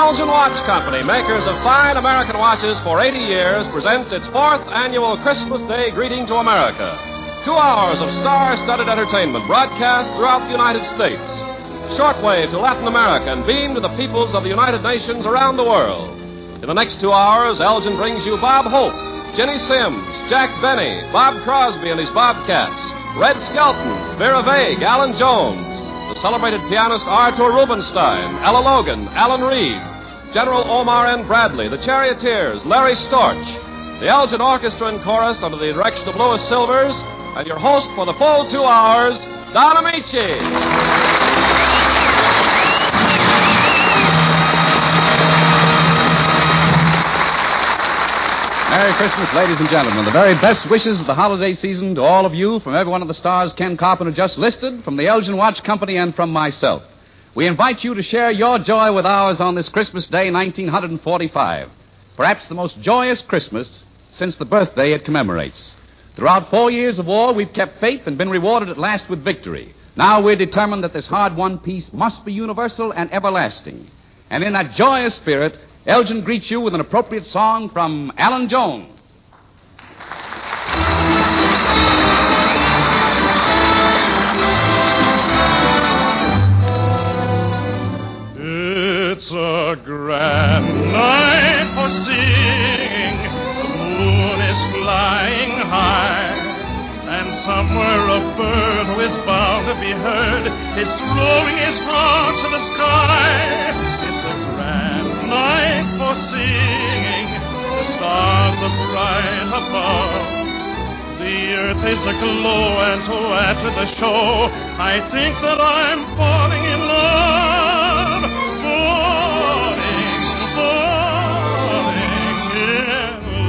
Elgin Watch Company, makers of fine American watches for 80 years, presents its 4th annual Christmas Day Greeting to America. 2 hours of star-studded entertainment broadcast throughout the United States. Shortwave to Latin America and beamed to the peoples of the United Nations around the world. In the next 2 hours, Elgin brings you Bob Hope, Ginny Sims, Jack Benny, Bob Crosby and his Bobcats, Red Skelton, Vera Vague, Alan Jones, the celebrated pianist Arthur Rubinstein, Ella Logan, Alan Reed, General Omar N. Bradley, the Charioteers, Larry Storch, the Elgin Orchestra and Chorus under the direction of Louis Silvers, and your host for the full 2 hours, Don Amici. Merry Christmas, ladies and gentlemen. The very best wishes of the holiday season to all of you from every one of the stars Ken Carpenter just listed, from the Elgin Watch Company, and from myself. We invite you to share your joy with ours on this Christmas Day, 1945. Perhaps the most joyous Christmas since the birthday it commemorates. Throughout 4 years of war, we've kept faith and been rewarded at last with victory. Now we're determined that this hard-won peace must be universal and everlasting. And in that joyous spirit, Elgin greets you with an appropriate song from Alan Jones. It's a grand night for singing. The moon is flying high, and somewhere a bird who is bound to be heard is throwing his heart to the sky. Night for singing, the stars are bright above. The earth is aglow, and to add to the show, I think that I'm falling in love. Falling in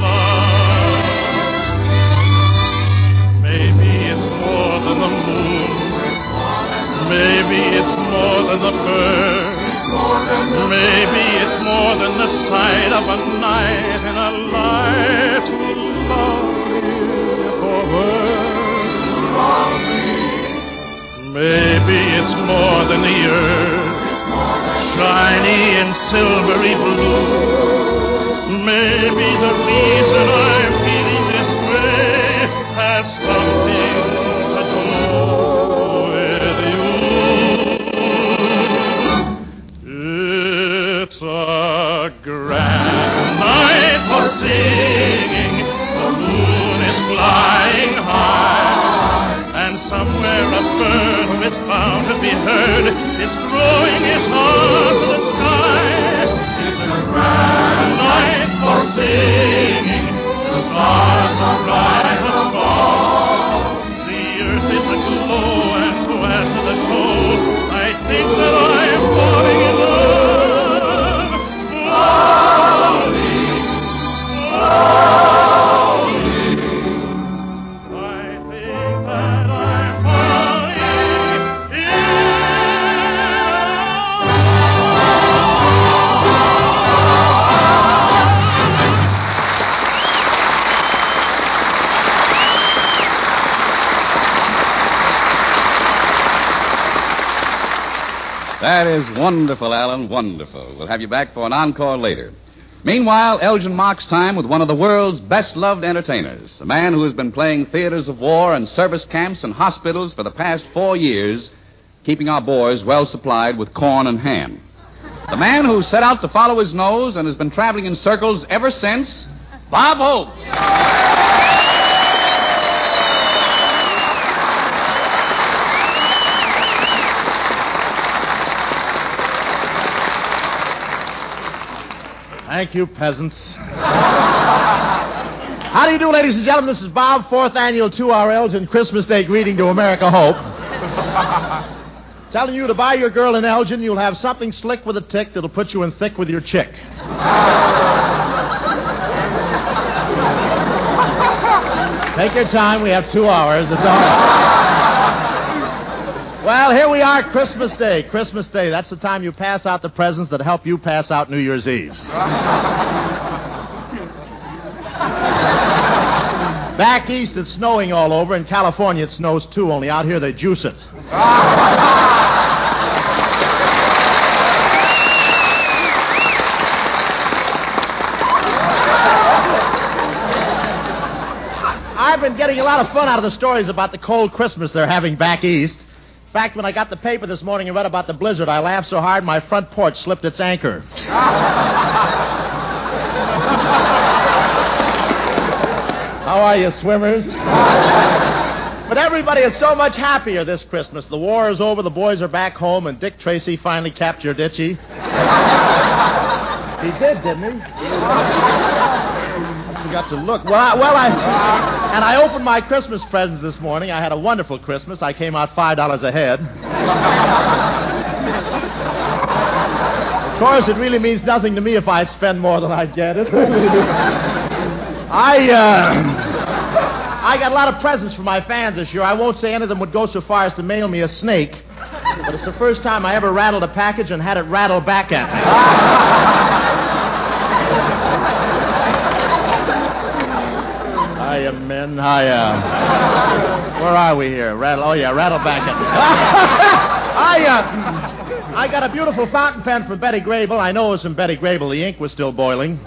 love. Maybe it's more than the moon. Maybe it's more than the bird. Maybe it's more than the sight of a night in a life to love you for her. Maybe it's more than the earth, shiny and silvery blue. Maybe the reason I'm feeling this way has something to do with you. It's a grand night for singing. The moon is flying high, and somewhere a bird who is bound to be heard is throwing his heart to the sky. It's a grand night for singing. The stars are bright above. The earth is aglow, and to add to the show, I think that I'm falling in love. That is wonderful, Alan, wonderful. We'll have you back for an encore later. Meanwhile, Elgin marks time with one of the world's best-loved entertainers, a man who has been playing theaters of war and service camps and hospitals for the past 4 years, keeping our boys well supplied with corn and ham. The man who set out to follow his nose and has been traveling in circles ever since, Bob Hope. Thank you, peasants. How do you do, ladies and gentlemen? This is Bob, 4th annual 2-hour Elgin Christmas Day Greeting to America Hope. Telling you to buy your girl in Elgin, you'll have something slick with a tick that'll put you in thick with your chick. Take your time. We have 2 hours. That's all. Well, here we are, Christmas Day. Christmas Day, that's the time you pass out the presents that help you pass out New Year's Eve. Back east, it's snowing all over. In California, it snows too, only out here they juice it. I've been getting a lot of fun out of the stories about the cold Christmas they're having back east. In fact, when I got the paper this morning and read about the blizzard, I laughed so hard my front porch slipped its anchor. How are you, swimmers? But everybody is so much happier this Christmas. The war is over, the boys are back home, and Dick Tracy finally captured Itchy. He did, didn't he? I got to look. I opened my Christmas presents this morning. I had a wonderful Christmas. I came out $5 ahead. Of course, it really means nothing to me if I spend more than I get. It really I got a lot of presents for my fans this year. I won't say any of them would go so far as to mail me a snake, but it's the first time I ever rattled a package and had it rattle back at me. Hiya, men, hiya. Where are we here? Rattle back at me. I got a beautiful fountain pen from Betty Grable. I know it was from Betty Grable. The ink was still boiling.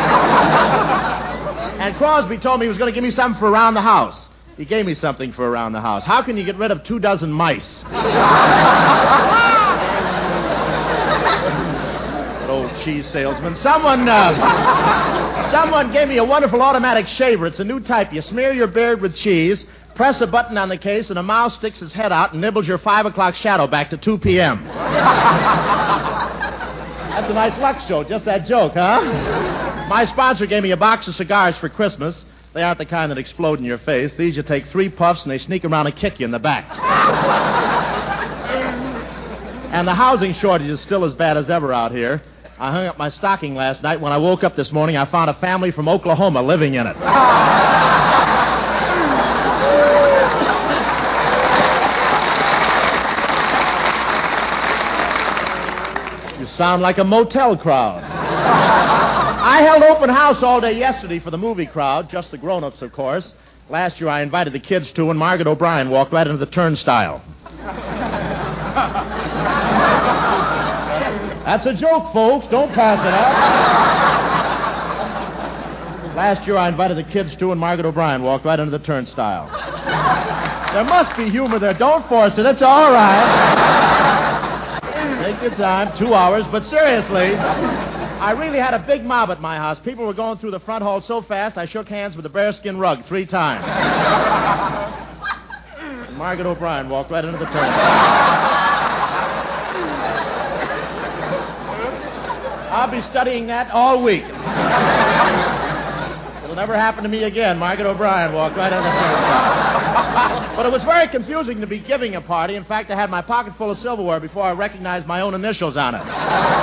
And Crosby told me he was going to give me something for around the house. He gave me something for around the house. How can you get rid of 24 mice? Old cheese salesman. Someone gave me a wonderful automatic shaver. It's a new type. You smear your beard with cheese, press a button on the case, and a mouse sticks his head out and nibbles your 5 o'clock shadow back to 2 p.m. That's a nice luck show. Just that joke, huh? My sponsor gave me a box of cigars for Christmas. They aren't the kind that explode in your face. These you take 3 puffs and they sneak around and kick you in the back. And the housing shortage is still as bad as ever out here. I hung up my stocking last night. When I woke up this morning, I found a family from Oklahoma living in it. You sound like a motel crowd. I held open house all day yesterday for the movie crowd, just the grown-ups, of course. Last year I invited the kids to, and Margaret O'Brien walked right into the turnstile. That's a joke, folks. Don't pass it up. Last year I invited the kids to, and Margaret O'Brien walked right into the turnstile. There must be humor there. Don't force it. It's all right. Take your time. 2 hours. But seriously, I really had a big mob at my house. People were going through the front hall so fast, I shook hands with a bearskin rug 3 times. And Margaret O'Brien walked right into the turnstile. I'll be studying that all week. It'll never happen to me again. Margaret O'Brien walked right into the turnstile. But it was very confusing to be giving a party. In fact, I had my pocket full of silverware before I recognized my own initials on it.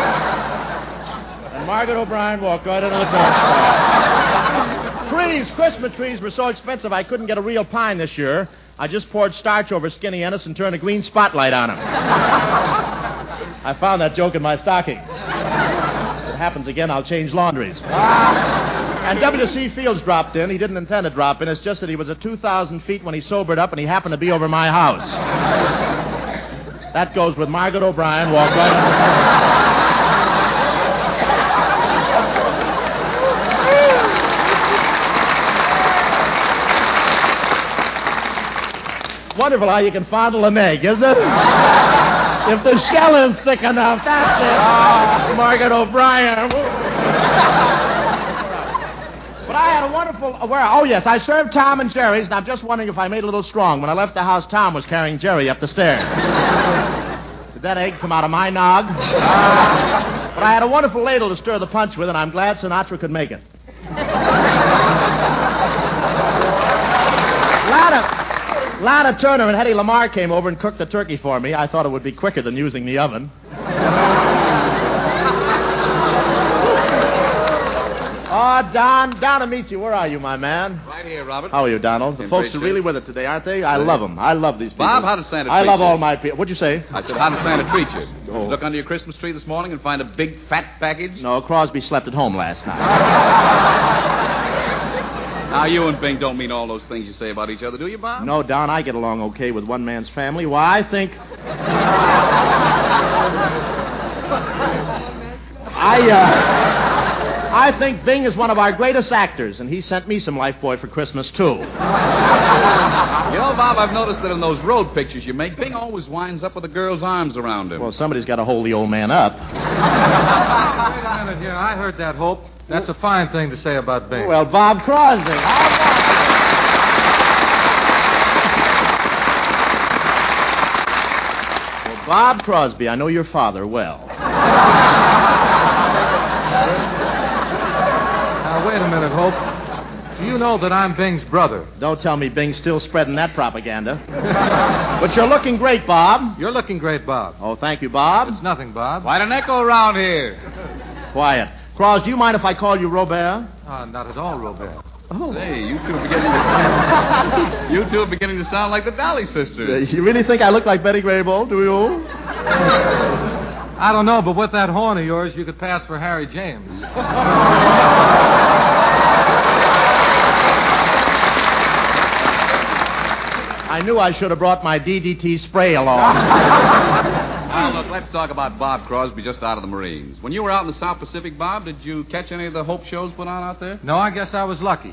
And Margaret O'Brien walked right into the turnstile. Trees, Christmas trees were so expensive I couldn't get a real pine this year. I just poured starch over Skinny Ennis and turned a green spotlight on him. I found that joke in my stocking. If it happens again, I'll change laundries. And W.C. Fields dropped in. He didn't intend to drop in. It's just that he was at 2,000 feet when he sobered up, and he happened to be over my house. That goes with Margaret O'Brien. Walked right in. Wonderful how you can fondle an egg, isn't it? If the shell is thick enough, that's it. Oh, Margaret O'Brien. But I had a wonderful... Oh, yes, I served Tom and Jerry's, and I'm just wondering if I made a little strong. When I left the house, Tom was carrying Jerry up the stairs. Did that egg come out of my nog? But I had a wonderful ladle to stir the punch with, and I'm glad Sinatra could make it. Lana Turner and Hedy Lamarr came over and cooked the turkey for me. I thought it would be quicker than using the oven. Oh, Don Amici, where are you, my man? Right here, Robert. How are you, Donald? The folks are really with it today, aren't they? I love them. I love these people. Bob, how does Santa treat you? I love all my people. What'd you say? I said, how does Santa treat you? Oh. Look under your Christmas tree this morning and find a big, fat package? No, Crosby slept at home last night. Now, you and Bing don't mean all those things you say about each other, do you, Bob? No, Don, I get along okay with one man's family. Why, I think... I think Bing is one of our greatest actors, and he sent me some Lifebuoy for Christmas, too. You know, Bob, I've noticed that in those road pictures you make, Bing always winds up with a girl's arms around him. Well, somebody's got to hold the old man up. Wait a minute here. I heard that, Hope. That's a fine thing to say about Bing. Well, Bob Crosby. Well, Bob Crosby, I know your father well. Now, wait a minute, Hope. Do you know that I'm Bing's brother? Don't tell me Bing's still spreading that propaganda. But you're looking great, Bob. You're looking great, Bob. Oh, thank you, Bob. It's nothing, Bob. Quite an echo around here. Quiet. Cross, do you mind if I call you Robert? Not at all, Robert. Oh. Hey, you two are beginning to sound like the Dolly sisters. You really think I look like Betty Grable, do you? I don't know, but with that horn of yours, you could pass for Harry James. I knew I should have brought my DDT spray along. Well, look, let's talk about Bob Crosby just out of the Marines. When you were out in the South Pacific, Bob, did you catch any of the Hope shows put on out there? No, I guess I was lucky.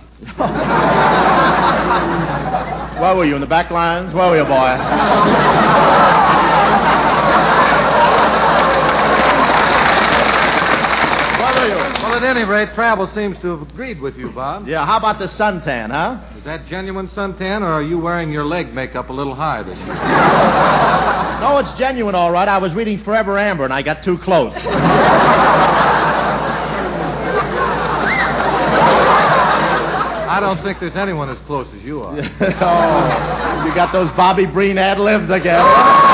Where were you, in the back lines? Where were you, boy? Well, at any rate, travel seems to have agreed with you, Bob. Yeah, how about the suntan, huh? Is that genuine suntan, or are you wearing your leg makeup a little high this year? No, it's genuine, all right. I was reading Forever Amber, and I got too close. I don't think there's anyone as close as you are. Oh, you got those Bobby Breen ad-libs again.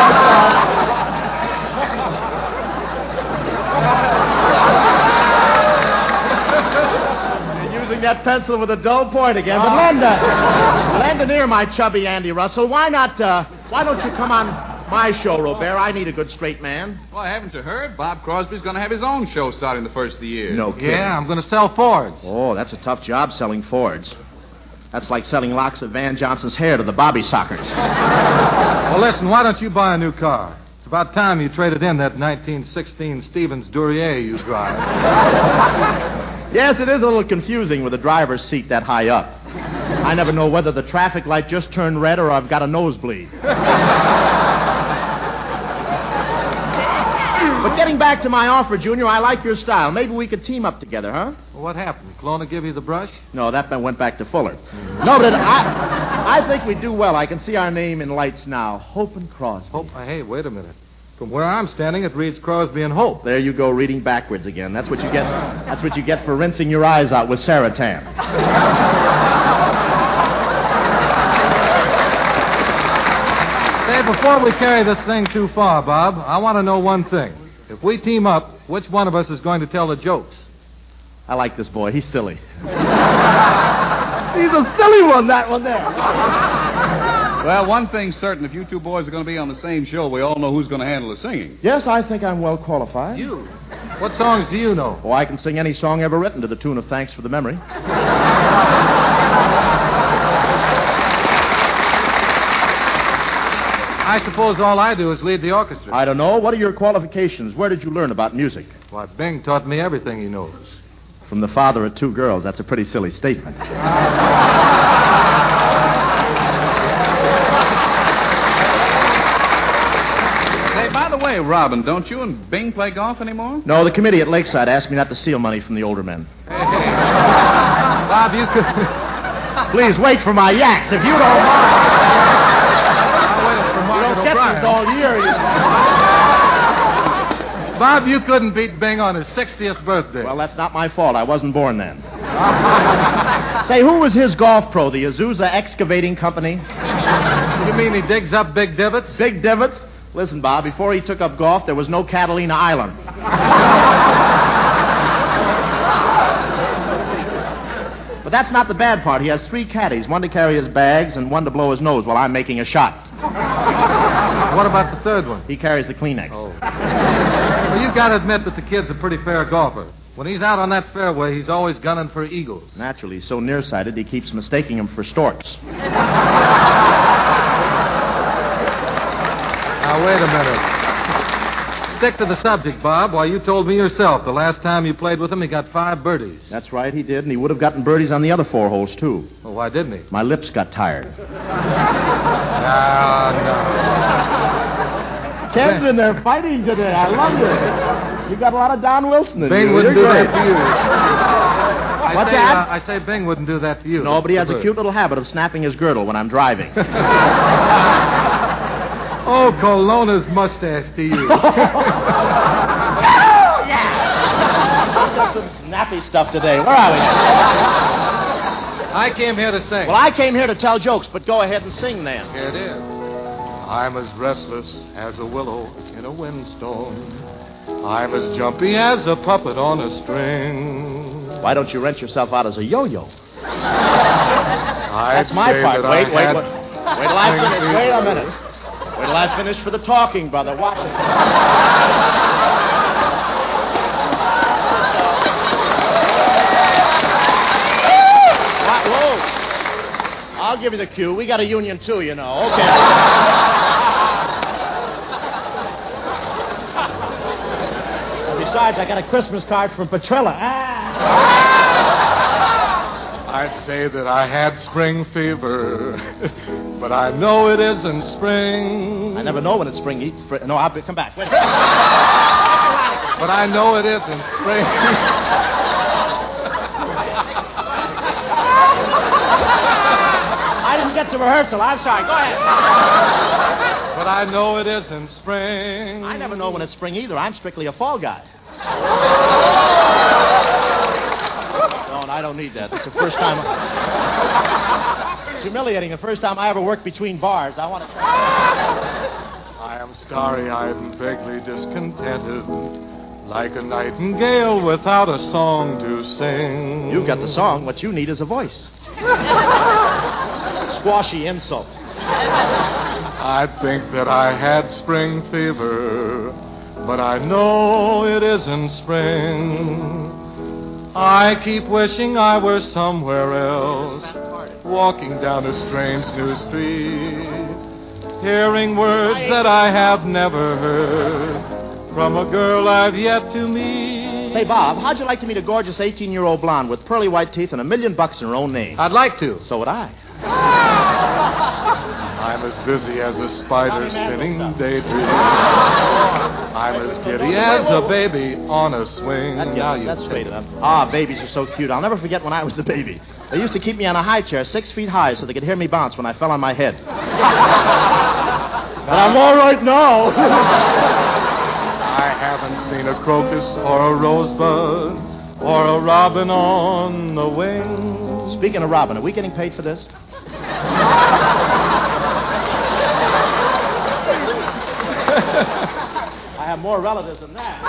That pencil with a dull point again. But lend an ear, my chubby Andy Russell. Why don't you come on my show, Robert? I need a good straight man. Well, haven't you heard? Bob Crosby's going to have his own show starting the first of the year. No kidding. Yeah, I'm going to sell Fords. Oh, that's a tough job selling Fords. That's like selling locks of Van Johnson's hair to the Bobby Sockers. Well, listen, why don't you buy a new car? It's about time you traded in that 1916 Stevens Duryea you drive. Yes, it is a little confusing with the driver's seat that high up. I never know whether the traffic light just turned red or I've got a nosebleed. But getting back to my offer, Junior, I like your style. Maybe we could team up together, huh? Well, what happened? Clona give you the brush? No, that went back to Fuller. No, but I think we do well. I can see our name in lights now. Hope and Crosby. Hope? Hey, wait a minute. From where I'm standing, it reads Crosby and Hope. There you go, reading backwards again. That's what you get. That's what you get for rinsing your eyes out with Saratan. Hey, before we carry this thing too far, Bob, I want to know one thing. If we team up, which one of us is going to tell the jokes? I like this boy. He's silly. He's a silly one, that one there. Well, one thing's certain. If you two boys are going to be on the same show, we all know who's going to handle the singing. Yes, I think I'm well qualified. You? What songs do you know? Oh, I can sing any song ever written to the tune of Thanks for the Memory. I suppose all I do is lead the orchestra. I don't know. What are your qualifications? Where did you learn about music? Why, Bing taught me everything he knows. From the father of two girls. That's a pretty silly statement. By the way, Robin, don't you and Bing play golf anymore? No, the committee at Lakeside asked me not to steal money from the older men. Hey. Bob, you could... Please wait for my yaks, if you don't mind. I'll wait for Margaret You don't get O'Brien. this all year. Bob, you couldn't beat Bing on his 60th birthday. Well, that's not my fault. I wasn't born then. Say, who was his golf pro, the Azusa Excavating Company? You mean he digs up big divots? Big divots? Listen, Bob, before he took up golf, there was no Catalina Island. But that's not the bad part. He has 3 caddies, one to carry his bags and one to blow his nose while I'm making a shot. What about the third one? He carries the Kleenex. Oh. Well, you've got to admit that the kid's a pretty fair golfer. When he's out on that fairway, he's always gunning for eagles. Naturally, he's so nearsighted, he keeps mistaking them for storks. Now, wait a minute. stick to the subject, Bob. Why, you told me yourself the last time you played with him, he got 5 birdies. That's right, he did, and he would have gotten birdies on the other 4 holes, too. Well, why didn't he? My lips got tired. No. Ken's in there fighting today. I love it. You got a lot of Don Wilson in Bing you. wouldn't do that to you. What's that? I say Bing wouldn't do that to you. No, but he has a cute little habit of snapping his girdle when I'm driving. Oh, Colonna's mustache to you. I've got some snappy stuff today. Where are we? I came here to sing. Well, I came here to tell jokes, but go ahead and sing then. Here it is. I'm as restless as a willow in a windstorm. I'm as jumpy as a puppet on a string. Why don't you rent yourself out as a yo-yo? I'd That's my say part. that Wait I till had I finish. spring Wait a fever. minute. Wait till I finish for the talking, brother. Watch it. Whoa. I'll give you the cue. We got a union, too, you know. Okay. Besides, I got a Christmas card from Petrella. I'd say that I had spring fever, but I know it isn't spring. I never know when it's spring. No, I'll come back. Wait. But I know it isn't spring. I didn't get to rehearsal. I'm sorry. Go ahead. But I know it isn't spring. I never know when it's spring either. I'm strictly a fall guy. No, I don't need that. It's the first time. It's humiliating. The first time I ever worked between bars. I want to. I am starry-eyed and vaguely discontented, like a nightingale without a song to sing. You got the song. What you need is a voice. Squashy insult. I think that I had spring fever, but I know it isn't spring. I keep wishing I were somewhere else, walking down a strange new street, hearing words that I have never heard from a girl I've yet to meet. Say, Bob, how'd you like to meet a gorgeous 18-year-old blonde with pearly white teeth and $1 million in her own name? I'd like to. So would I. I'm as busy as a spider spinning daydreams. I'm as giddy as a baby on a swing. That's straight enough. Ah, babies are so cute. I'll never forget when I was the baby. They used to keep me on a high chair 6 feet high so they could hear me bounce when I fell on my head. But I'm all right now. I haven't seen a crocus or a rosebud or a robin on the wing. Speaking of robin, are we getting paid for this? I have more relatives than that.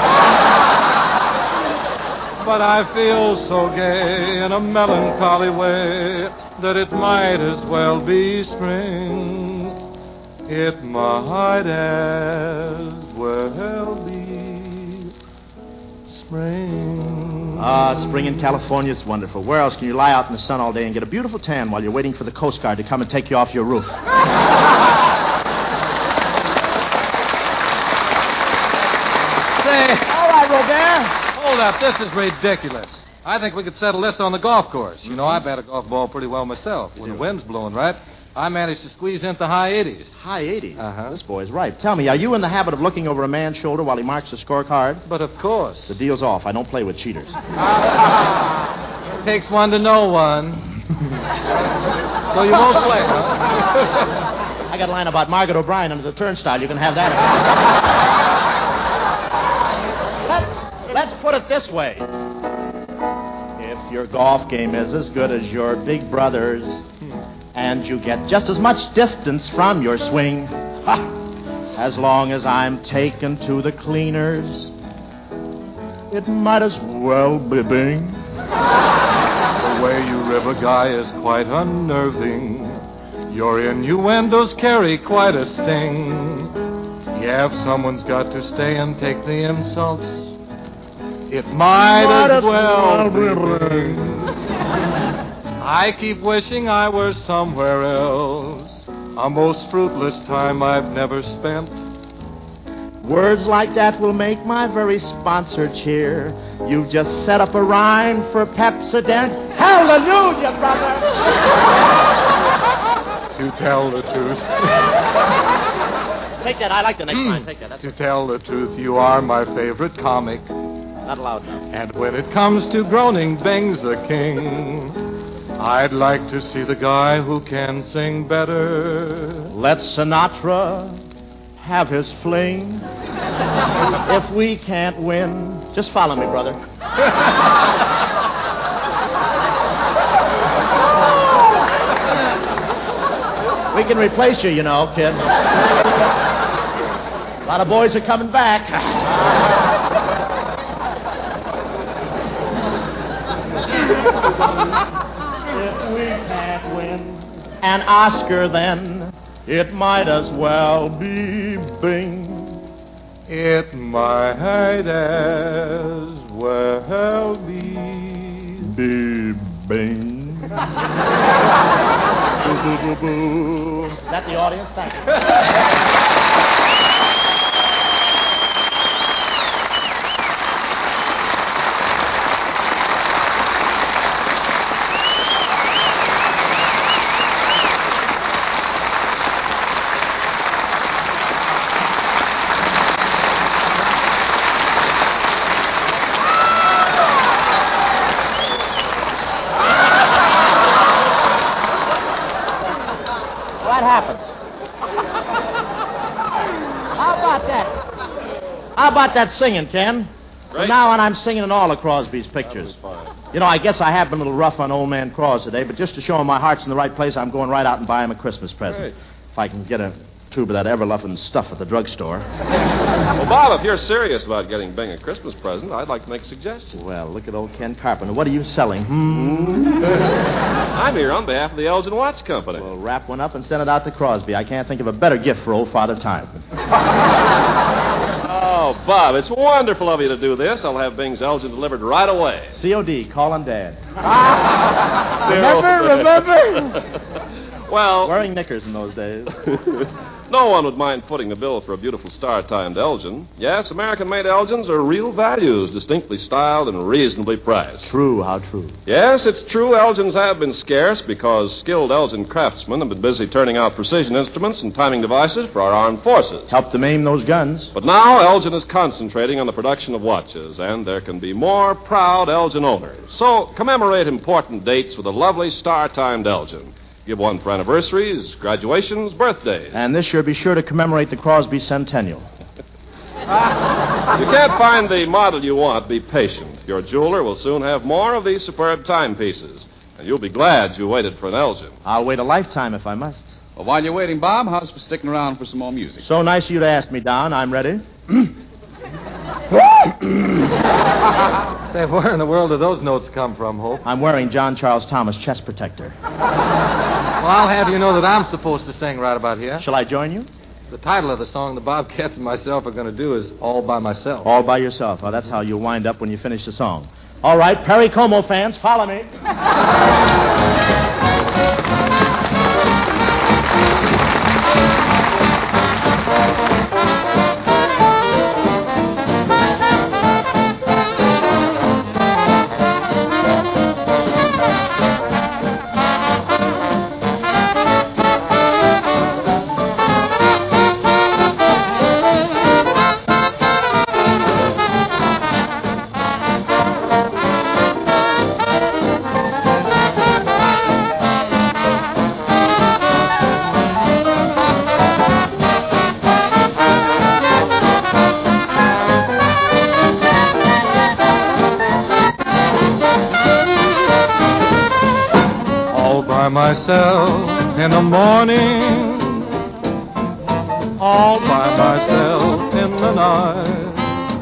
But I feel so gay in a melancholy way that it might as well be spring. It might as well be spring. Ah, spring in California is wonderful. Where else can you lie out in the sun all day and get a beautiful tan while you're waiting for the Coast Guard to come and take you off your roof? Say, All right, Robert. hold up. This is ridiculous. I think we could settle this on the golf course. You know, I bat a golf ball pretty well myself. When the wind's blowing right, I managed to squeeze into high 80s. High 80s? Uh-huh. This boy's right. Tell me, are you in the habit of looking over a man's shoulder while he marks the scorecard? But of course. The deal's off. I don't play with cheaters. Takes one to know one. So you won't play, huh? I got a line about Margaret O'Brien under the turnstile. You can have that. Let's put it this way. If your golf game is as good as your big brother's, and you get just as much distance from your swing, as long as I'm taken to the cleaners, it might as well be Bing. The way you rib a guy is quite unnerving. Your innuendos carry quite a sting. Yeah, if someone's got to stay and take the insults, it might as well be Bing. I keep wishing I were somewhere else, a most fruitless time I've never spent. Words like that will make my very sponsor cheer. You've just set up a rhyme for Pepsodent. Hallelujah, brother! To tell the truth. Take that. I like the next line. Take that. That's To tell the truth, you are my favorite comic. not allowed now. And when it comes to groaning, Bing's the king. I'd like to see the guy who can sing better. Let Sinatra have his fling. If we can't win, just follow me, brother. We can replace you, you know, kid. A lot of boys are coming back. If we can't win an Oscar, then it might as well be Bing. It might as well be Bing. Is that the audience? Thank you. How about that singing, Ken? From now on, I'm singing in all of Crosby's pictures. You know, I guess I have been a little rough on old man Cros today, but just to show him my heart's in the right place, I'm going right out and buy him a Christmas present. Great. If I can get a tube of that ever-loving stuff at the drugstore. Well, Bob, if you're serious about getting Bing a Christmas present, I'd like to make a suggestion. Well, look at old Ken Carpenter. What are you selling? I'm here on behalf of the Elgin Watch Company. Well, wrap one up and send it out to Crosby. I can't think of a better gift for old Father Time. Oh, Bob, it's wonderful of you to do this. I'll have Bing's Elgin delivered right away. COD, call him Dad. Remember? Well... Wearing knickers in those days. No one would mind footing the bill for a beautiful star-timed Elgin. Yes, American-made Elgins are real values, distinctly styled and reasonably priced. True, how true. Yes, it's true Elgins have been scarce because skilled Elgin craftsmen have been busy turning out precision instruments and timing devices for our armed forces. Help them aim those guns. But now Elgin is concentrating on the production of watches, and there can be more proud Elgin owners. So commemorate important dates with a lovely star-timed Elgin. Give one for anniversaries, graduations, birthdays. And this year, be sure to commemorate the Crosby Centennial. If you can't find the model you want, be patient. Your jeweler will soon have more of these superb timepieces, and you'll be glad you waited for an Elgin. I'll wait a lifetime if I must. Well, while you're waiting, Bob, how's for sticking around for some more music? So nice of you to ask me, Don. I'm ready. Say, where in the world do those notes come from, Hope? I'm wearing John Charles Thomas chest protector. Well, I'll have you know that I'm supposed to sing right about here. Shall I join you? The title of the song the Bobcats and myself are going to do is All by Myself. All by yourself. Well, that's how you'll wind up when you finish the song. All right, Perry Como fans, follow me. Myself in the morning, all by myself in the night.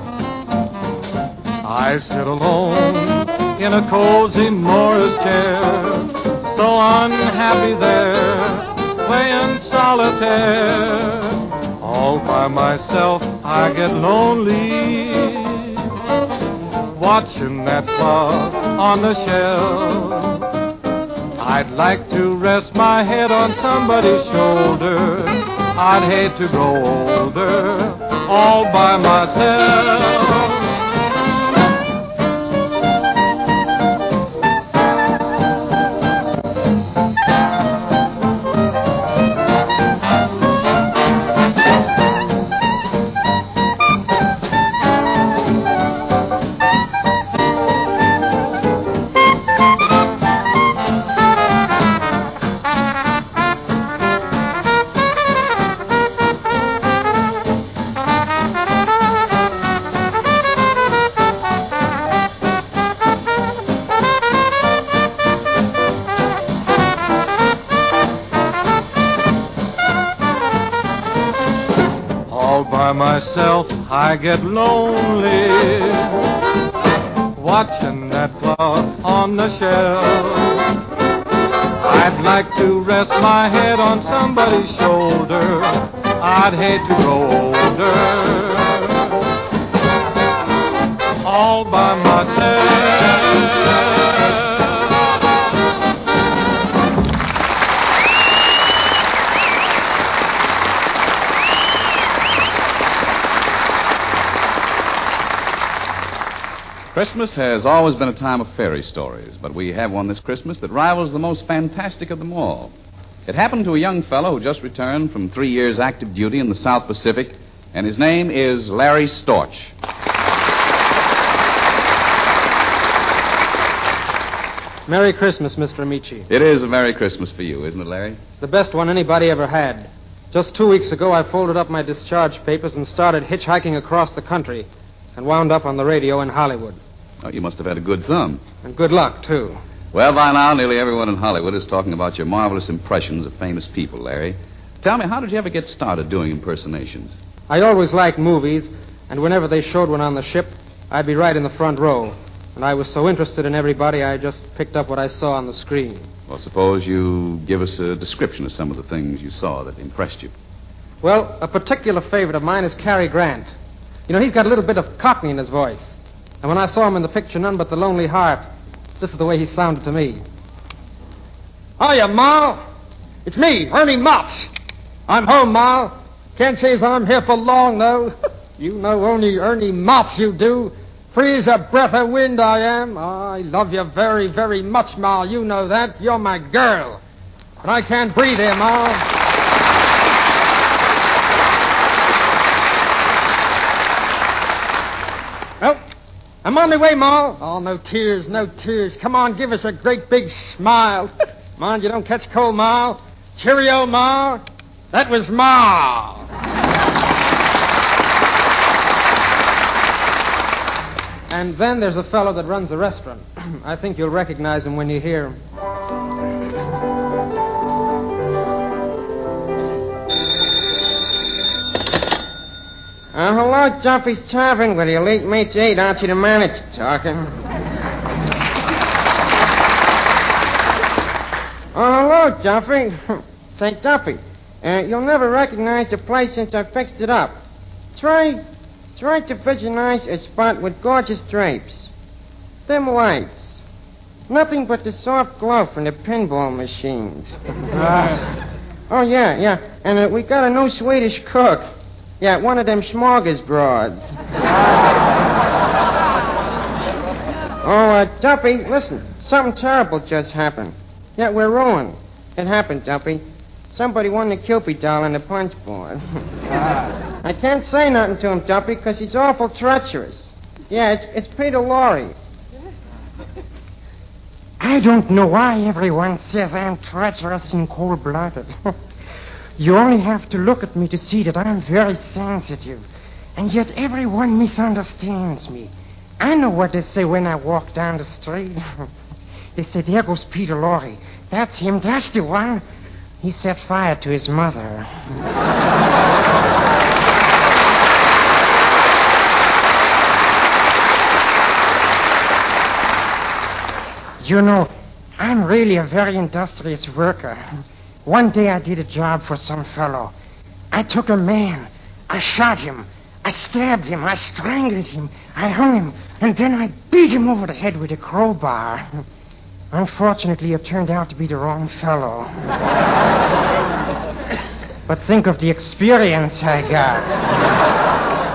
I sit alone in a cozy Morris chair, so unhappy there, playing solitaire. All by myself I get lonely, watching that clock on the shelf. I'd like to rest my head on somebody's shoulder. I'd hate to grow older. all by myself. By myself, I get lonely, watching that clock on the shelf. I'd like to rest my head on somebody's shoulder. I'd hate to grow older, all by myself. Christmas has always been a time of fairy stories, but we have one this Christmas that rivals the most fantastic of them all. It happened to a young fellow who just returned from 3 years' active duty in the South Pacific, and his name is Larry Storch. Merry Christmas, Mr. Amici. It is a Merry Christmas for you, isn't it, Larry? The best one anybody ever had. Just 2 weeks ago, I folded up my discharge papers and started hitchhiking across the country and wound up on the radio in Hollywood. Oh, you must have had a good thumb. And good luck, too. Well, by now, nearly everyone in Hollywood is talking about your marvelous impressions of famous people, Larry. Tell me, how did you ever get started doing impersonations? I always liked movies, and whenever they showed one on the ship, I'd be right in the front row. And I was so interested in everybody, I just picked up what I saw on the screen. Well, suppose you give us a description of some of the things you saw that impressed you. Well, a particular favorite of mine is Cary Grant. You know, he's got a little bit of Cockney in his voice. And when I saw him in the picture None But the Lonely Heart, this is the way he sounded to me. Hiya, Ma. It's me, Ernie Motz. I'm home, Ma. Can't say as I'm here for long, though. You know only Ernie Motz, you do. Free as a breath of wind I am. I love you very, very much, Ma. You know that. You're my girl. But I can't breathe here, Ma. Well, I'm on my way, Ma. Oh, no tears, no tears. Come on, give us a great big smile. Mind you don't catch cold, Ma. Cheerio, Ma. That was Ma. And then there's a fellow that runs a restaurant. I think you'll recognize him when you hear him. Hello, Duffy's Tavern. With your late mate's aide, Archie the manager talking. Hello, Duffy. Say, Duffy, you'll never recognize the place since I fixed it up. Try to visualize a spot with gorgeous drapes. Dim lights. Nothing but the soft glow from the pinball machines. Oh, yeah. And we got a new Swedish cook. Yeah, one of them smorgasbords. Duffy, listen. Something terrible just happened. Yeah, we're ruined. It happened, Duffy. Somebody won the Cupid doll on the punch board. I can't say nothing to him, Duffy, because he's awful treacherous. Yeah, it's Peter Lorre. I don't know why everyone says I'm treacherous and cold-blooded. You only have to look at me to see that I'm very sensitive. And yet everyone misunderstands me. I know what they say when I walk down the street. They say, there goes Peter Lorre. That's him. That's the one. He set fire to his mother. You know, I'm really a very industrious worker. One day I did a job for some fellow. I took a man. I shot him. I stabbed him. I strangled him. I hung him. And then I beat him over the head with a crowbar. Unfortunately, it turned out to be the wrong fellow. But think of the experience I got.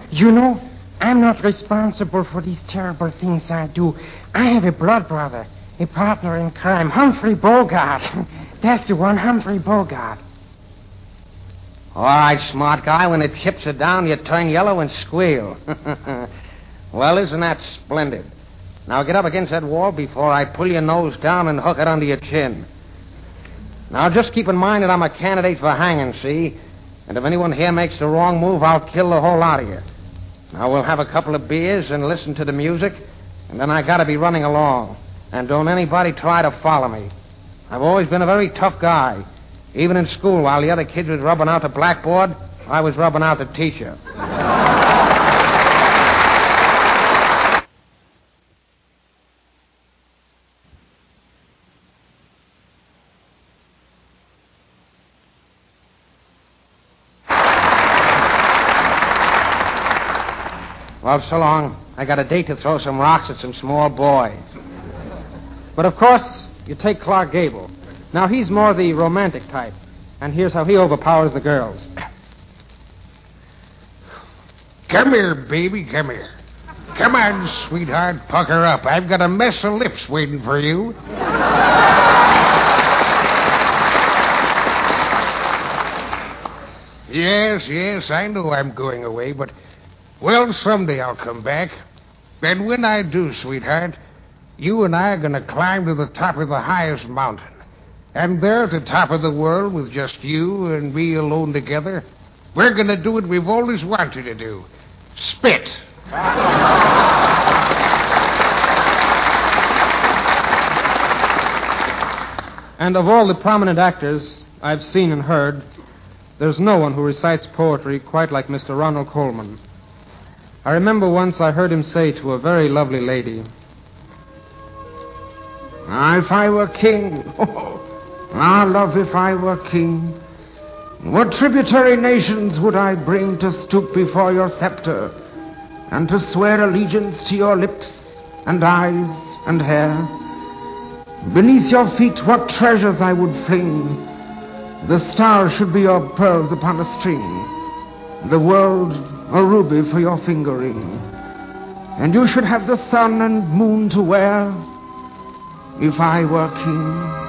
You know, I'm not responsible for these terrible things I do. I have a blood brother, a partner in crime, Humphrey Bogart. That's the one, Humphrey Bogart. All right, smart guy. When it chips you down, you turn yellow and squeal. Well, isn't that splendid? Now get up against that wall before I pull your nose down and hook it under your chin. Now just keep in mind that I'm a candidate for hanging, see? And if anyone here makes the wrong move, I'll kill the whole lot of you. Now we'll have a couple of beers and listen to the music, and then I gotta be running along. And don't anybody try to follow me. I've always been a very tough guy. Even in school, while the other kids was rubbing out the blackboard, I was rubbing out the teacher. Well, so long. I got a date to throw some rocks at some small boys. But, of course, you take Clark Gable. Now, he's more the romantic type. And here's how he overpowers the girls. Come here, baby, come here. Come on, sweetheart, pucker up. I've got a mess of lips waiting for you. Yes, I know I'm going away, but, well, someday I'll come back. And when I do, sweetheart, you and I are going to climb to the top of the highest mountain. And there at the top of the world, with just you and me alone together, we're going to do what we've always wanted to do. Spit. And of all the prominent actors I've seen and heard, there's no one who recites poetry quite like Mr. Ronald Colman. I remember once I heard him say to a very lovely lady, If I were king, love, if I were king, what tributary nations would I bring to stoop before your scepter and to swear allegiance to your lips and eyes and hair? Beneath your feet, what treasures I would fling. The stars should be your pearls upon a string, the world a ruby for your finger ring. And you should have the sun and moon to wear if I were king.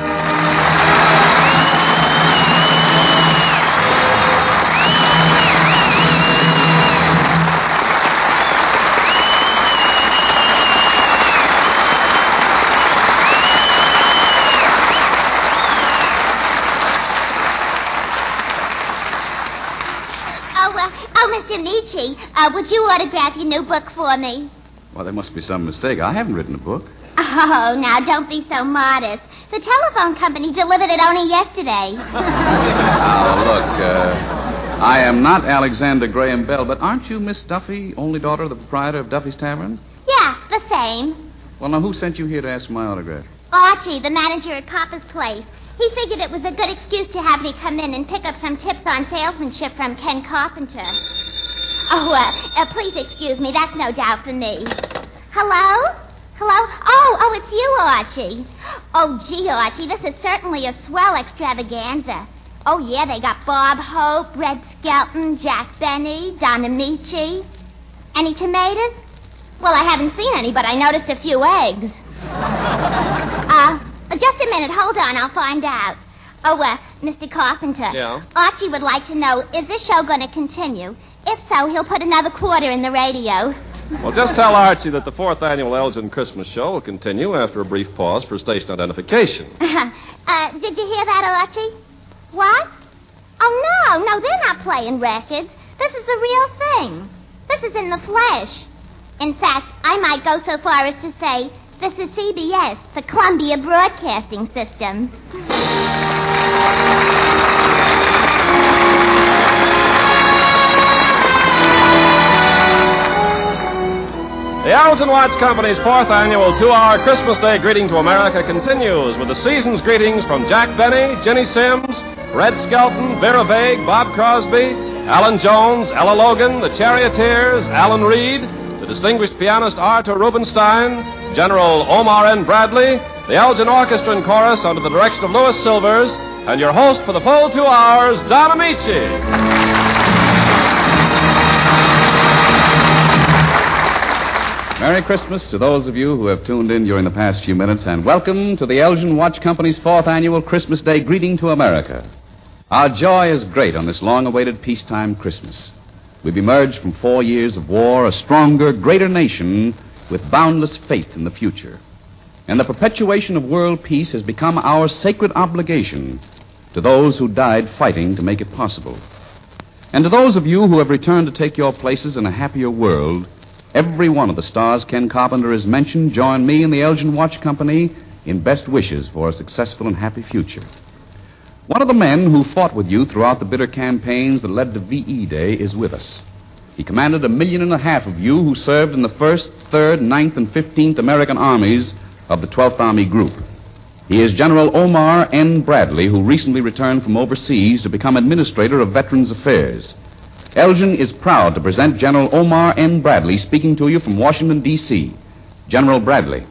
Mr. Nietzsche, would you autograph your new book for me? Well, there must be some mistake. I haven't written a book. Oh, now, don't be so modest. The telephone company delivered it only yesterday. Now, look, I am not Alexander Graham Bell, but aren't you Miss Duffy, only daughter of the proprietor of Duffy's Tavern? Yeah, the same. Well, now, who sent you here to ask for my autograph? Archie, the manager at Copper's Place. He figured it was a good excuse to have me come in and pick up some tips on salesmanship from Ken Carpenter. Oh, please excuse me. That's no doubt for me. Hello? Hello? Oh, it's you, Archie. Oh, gee, Archie, this is certainly a swell extravaganza. Oh, yeah, they got Bob Hope, Red Skelton, Jack Benny, Don Amici. Any tomatoes? Well, I haven't seen any, but I noticed a few eggs. Just a minute. Hold on. I'll find out. Oh, Mr. Carpenter. Yeah? Archie would like to know, is this show going to continue? If so, he'll put another quarter in the radio. Well, just tell Archie that the 4th annual Elgin Christmas show will continue after a brief pause for station identification. Did you hear that, Archie? What? Oh, no, they're not playing records. This is the real thing. This is in the flesh. In fact, I might go so far as to say, this is CBS, the Columbia Broadcasting System. The Elgin Watch Company's 4th annual 2-hour Christmas Day greeting to America continues with the season's greetings from Jack Benny, Ginny Sims, Red Skelton, Vera Vague, Bob Crosby, Alan Jones, Ella Logan, the Charioteers, Alan Reed, the distinguished pianist Arthur Rubinstein, General Omar N. Bradley, the Elgin Orchestra and Chorus under the direction of Louis Silvers, and your host for the full 2 hours, Don Amici. Merry Christmas to those of you who have tuned in during the past few minutes, and welcome to the Elgin Watch Company's 4th annual Christmas Day greeting to America. Our joy is great on this long-awaited peacetime Christmas. We've emerged from 4 years of war, a stronger, greater nation with boundless faith in the future. And the perpetuation of world peace has become our sacred obligation to those who died fighting to make it possible. And to those of you who have returned to take your places in a happier world, every one of the stars Ken Carpenter has mentioned join me and the Elgin Watch Company in best wishes for a successful and happy future. One of the men who fought with you throughout the bitter campaigns that led to V.E. Day is with us. He commanded 1.5 million of you who served in the 1st, 3rd, 9th, and 15th American Armies of the 12th Army Group. He is General Omar N. Bradley, who recently returned from overseas to become Administrator of Veterans Affairs. Elgin is proud to present General Omar N. Bradley speaking to you from Washington, D.C. General Bradley.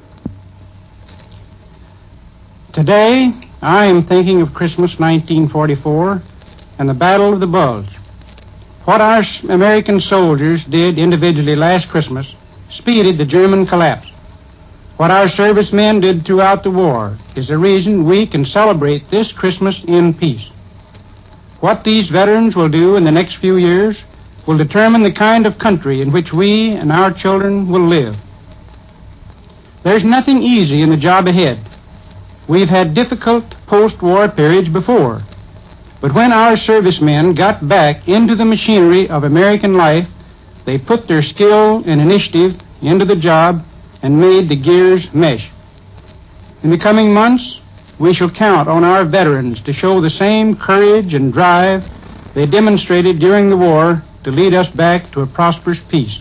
Today, I am thinking of Christmas 1944 and the Battle of the Bulge. What our American soldiers did individually last Christmas speeded the German collapse. What our servicemen did throughout the war is the reason we can celebrate this Christmas in peace. What these veterans will do in the next few years will determine the kind of country in which we and our children will live. There's nothing easy in the job ahead. We've had difficult post-war periods before. But when our servicemen got back into the machinery of American life, they put their skill and initiative into the job and made the gears mesh. In the coming months, we shall count on our veterans to show the same courage and drive they demonstrated during the war to lead us back to a prosperous peace.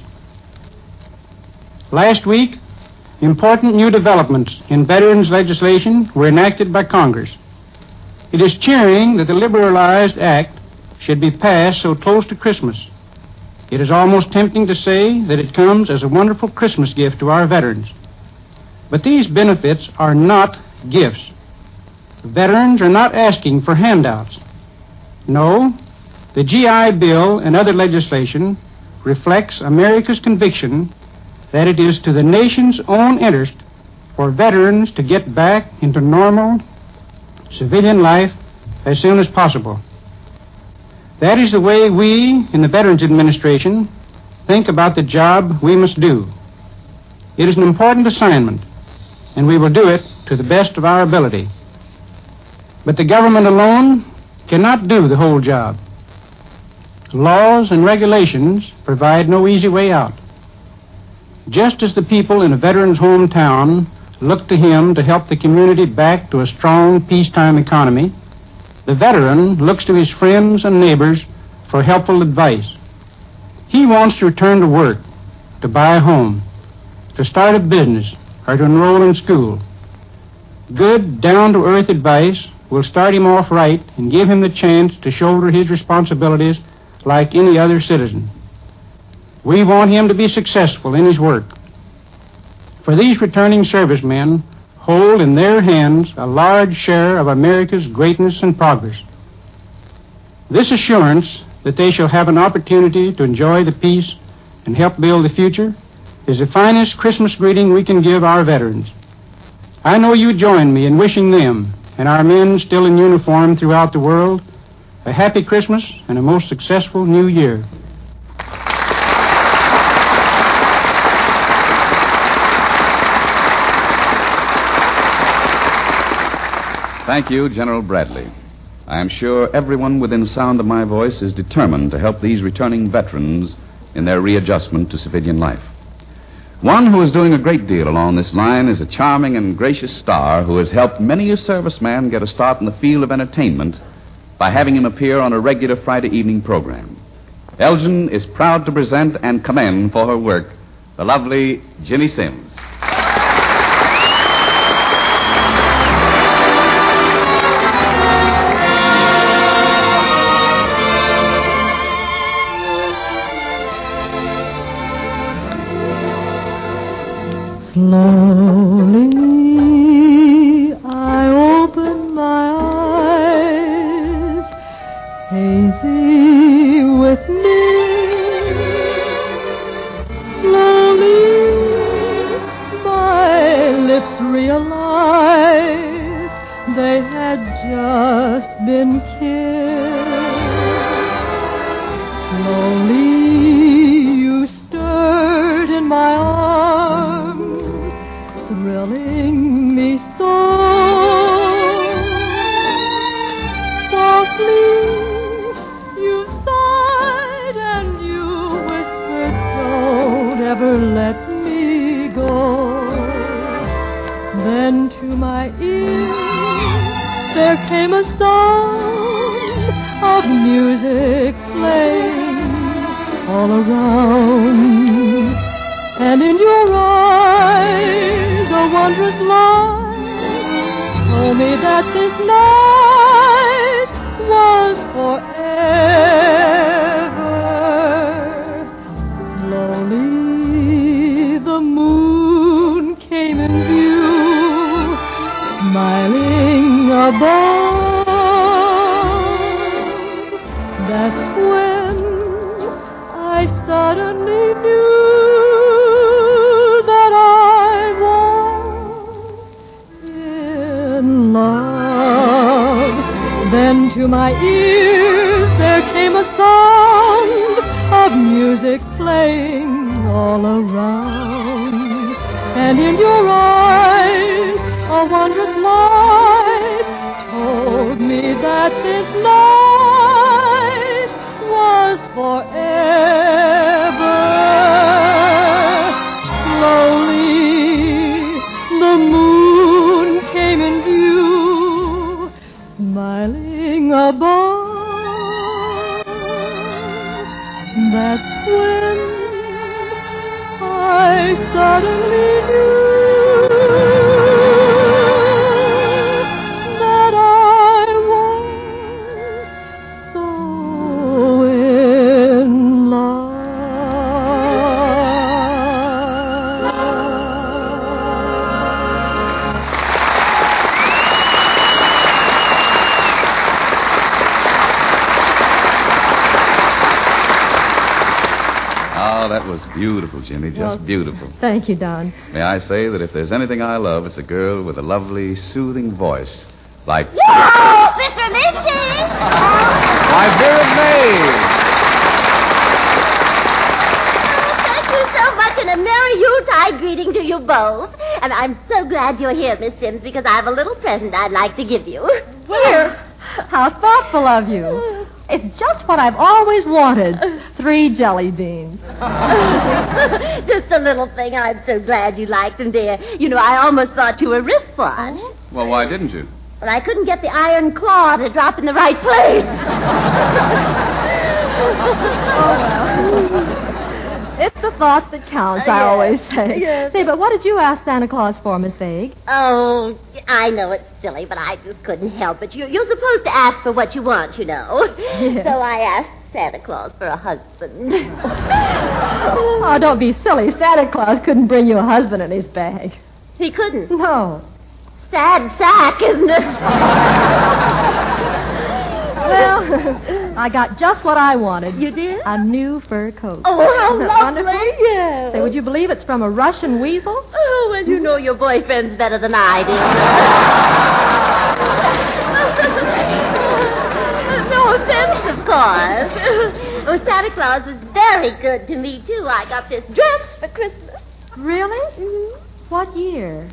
Last week, important new developments in veterans legislation were enacted by Congress. It is cheering that the Liberalized Act should be passed so close to Christmas. It is almost tempting to say that it comes as a wonderful Christmas gift to our veterans. But these benefits are not gifts. Veterans are not asking for handouts. No, the GI Bill and other legislation reflects America's conviction that it is to the nation's own interest for veterans to get back into normal civilian life as soon as possible. That is the way we in the Veterans Administration think about the job we must do. It is an important assignment, and we will do it to the best of our ability. But the government alone cannot do the whole job. Laws and regulations provide no easy way out. Just as the people in a veteran's hometown look to him to help the community back to a strong peacetime economy, the veteran looks to his friends and neighbors for helpful advice. He wants to return to work, to buy a home, to start a business, or to enroll in school. Good, down-to-earth advice will start him off right and give him the chance to shoulder his responsibilities like any other citizen. We want him to be successful in his work. For these returning servicemen hold in their hands a large share of America's greatness and progress. This assurance that they shall have an opportunity to enjoy the peace and help build the future is the finest Christmas greeting we can give our veterans. I know you join me in wishing them and our men still in uniform throughout the world a happy Christmas and a most successful New Year. Thank you, General Bradley. I am sure everyone within sound of my voice is determined to help these returning veterans in their readjustment to civilian life. One who is doing a great deal along this line is a charming and gracious star who has helped many a serviceman get a start in the field of entertainment by having him appear on a regular Friday evening program. Elgin is proud to present and commend for her work the lovely Ginny Simms. Slowly I open my eyes, hazy with me. Slowly they had just been kissed. Slowly you stirred in my arms, thrilling me so. Softly you sighed and you whispered, don't ever let me go. Then to my ears there came a sound of music playing all around, and in your eyes a wondrous light told me that this night was forever. Slowly the moon came in view, smiling above. That's when I suddenly knew that I was in love. Then to my ears there came a sound of music playing all around, and in your eyes a wondrous light told me that this night was forever. Slowly the moon came in view, smiling above. That's when I suddenly knew that I was so in love. Oh, that was beautiful, Jimmy. Just beautiful. Thank you, Don. May I say that if there's anything I love, it's a girl with a lovely, soothing voice. Like... Yo, Mr. Minchie! My dear May! Thank you so much, and a merry Yuletide greeting to you both. And I'm so glad you're here, Miss Sims, because I have a little present I'd like to give you. Here. How thoughtful of you. It's just what I've always wanted. 3 jelly beans. Just a little thing. I'm so glad you liked them, dear. You know, I almost thought you were wristwatch. Well, why didn't you? But I couldn't get the iron claw to drop in the right place. It's the thought that counts, I always say. Yes. Say, but what did you ask Santa Claus for, Miss Vague? Oh, I know it's silly, but I just couldn't help it. You're supposed to ask for what you want, you know. Yes. So I asked Santa Claus for a husband. Oh, don't be silly. Santa Claus couldn't bring you a husband in his bag. He couldn't. No. Sad sack, isn't it? Well, I got just what I wanted. You did? A new fur coat. Oh, how Isn't it lovely. wonderful? Yes. Say, would you believe it's from a Russian weasel? Oh, well, you know your boyfriend's better than I do. No offense, of course. Oh, Santa Claus was very good to me, too. I got this dress for Christmas. Really? Mm-hmm. What year?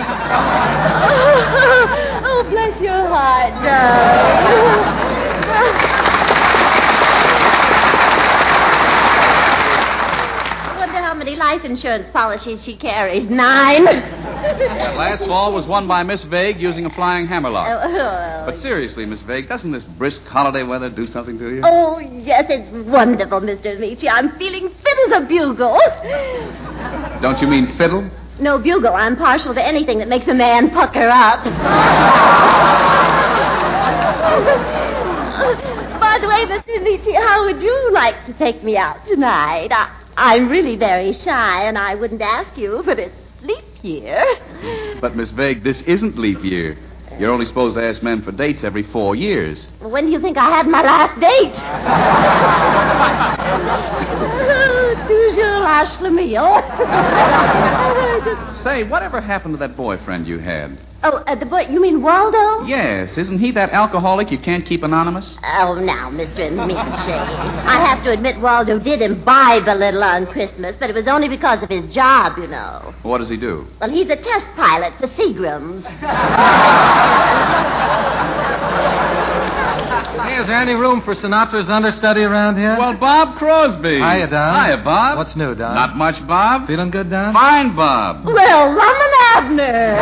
Oh, bless your heart, darling. I wonder how many life insurance policies she carries. 9. That last fall was won by Miss Vague using a flying hammerlock. Oh. But seriously, Miss Vague, doesn't this brisk holiday weather do something to you? Oh, yes, it's wonderful, Mr. Amici. I'm feeling fit as a bugle. Don't you mean fiddle? No, bugle. I'm partial to anything that makes a man pucker up. By the way, Mr. Amici, how would you like to take me out tonight? I'm really very shy, and I wouldn't ask you, but it's leap year. But, Miss Vague, this isn't leap year. You're only supposed to ask men for dates every 4 years. When do you think I had my last date? Toujours la schlemiel. Say, whatever happened to that boyfriend you had? Oh, the boy, you mean Waldo? Yes, isn't he that alcoholic you can't keep anonymous? Oh, now, Mr. Amici. I have to admit Waldo did imbibe a little on Christmas, but it was only because of his job, you know. What does he do? Well, he's a test pilot for Seagrams. Hey, is there any room for Sinatra's understudy around here? Well, Bob Crosby. Hiya, Don. Hiya, Bob. What's new, Don? Not much, Bob. Feeling good, Don? Fine, Bob. Well, Rum and Abner.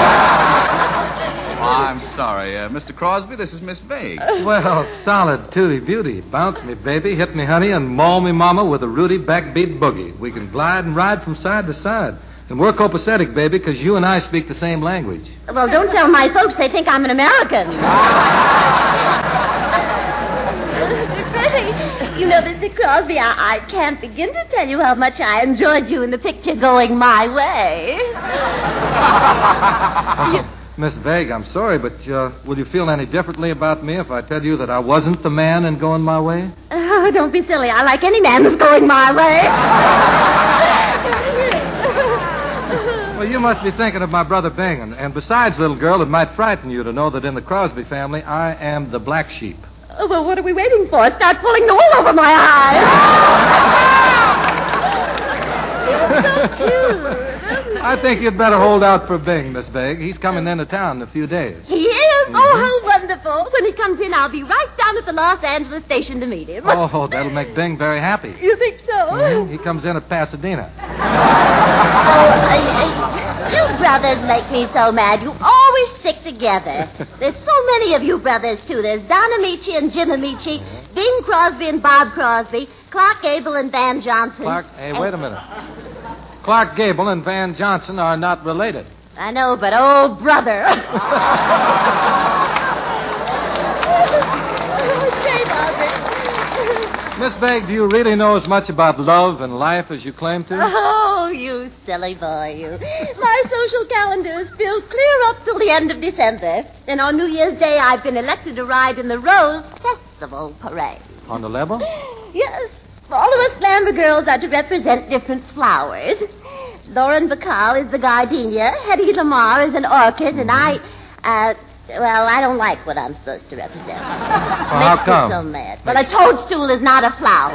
Oh, I'm sorry. Mr. Crosby, this is Miss Vague. Well, solid tooty beauty. Bounce me, baby, hit me, honey, and maul me, mama, with a Rudy backbeat boogie. We can glide and ride from side to side. And we're copacetic, baby, because you and I speak the same language. Well, don't tell my folks. They think I'm an American. Really, you know, Mr. Crosby, I can't begin to tell you how much I enjoyed you in the picture Going My Way. Miss Vague, I'm sorry, but will you feel any differently about me if I tell you that I wasn't the man in Going My Way? Oh, don't be silly. I like any man who's going my way. Well, you must be thinking of my brother Bing. And besides, little girl, it might frighten you to know that in the Crosby family, I am the black sheep. Oh, well, what are we waiting for? Start pulling the wool over my eyes. You're so cute. I think you'd better hold out for Bing, Miss Vague. He's coming into town in a few days. He is? Oh, how wonderful. When he comes in, I'll be right down at the Los Angeles station to meet him. Oh, that'll make Bing very happy. You think so? He comes in at Pasadena. You brothers make me so mad. You always stick together. There's so many of you brothers, too. There's Don Amici and Jim Amici, Bing Crosby and Bob Crosby, Clark Gable and Van Johnson. Hey, wait a minute. Clark Gable and Van Johnson are not related. I know, but oh, brother. Shame on me. Miss Vague, do you really know as much about love and life as you claim to? Oh, you silly boy, you. My social calendar is filled clear up till the end of December. And on New Year's Day, I've been elected to ride in the Rose Festival Parade. On the level? Yes. All of us glamour girls are to represent different flowers. Lauren Bacall is the gardenia, Hedy Lamarr is an orchid, and I don't like what I'm supposed to represent. How come? Makes me so mad. Well, a toadstool is not a flower.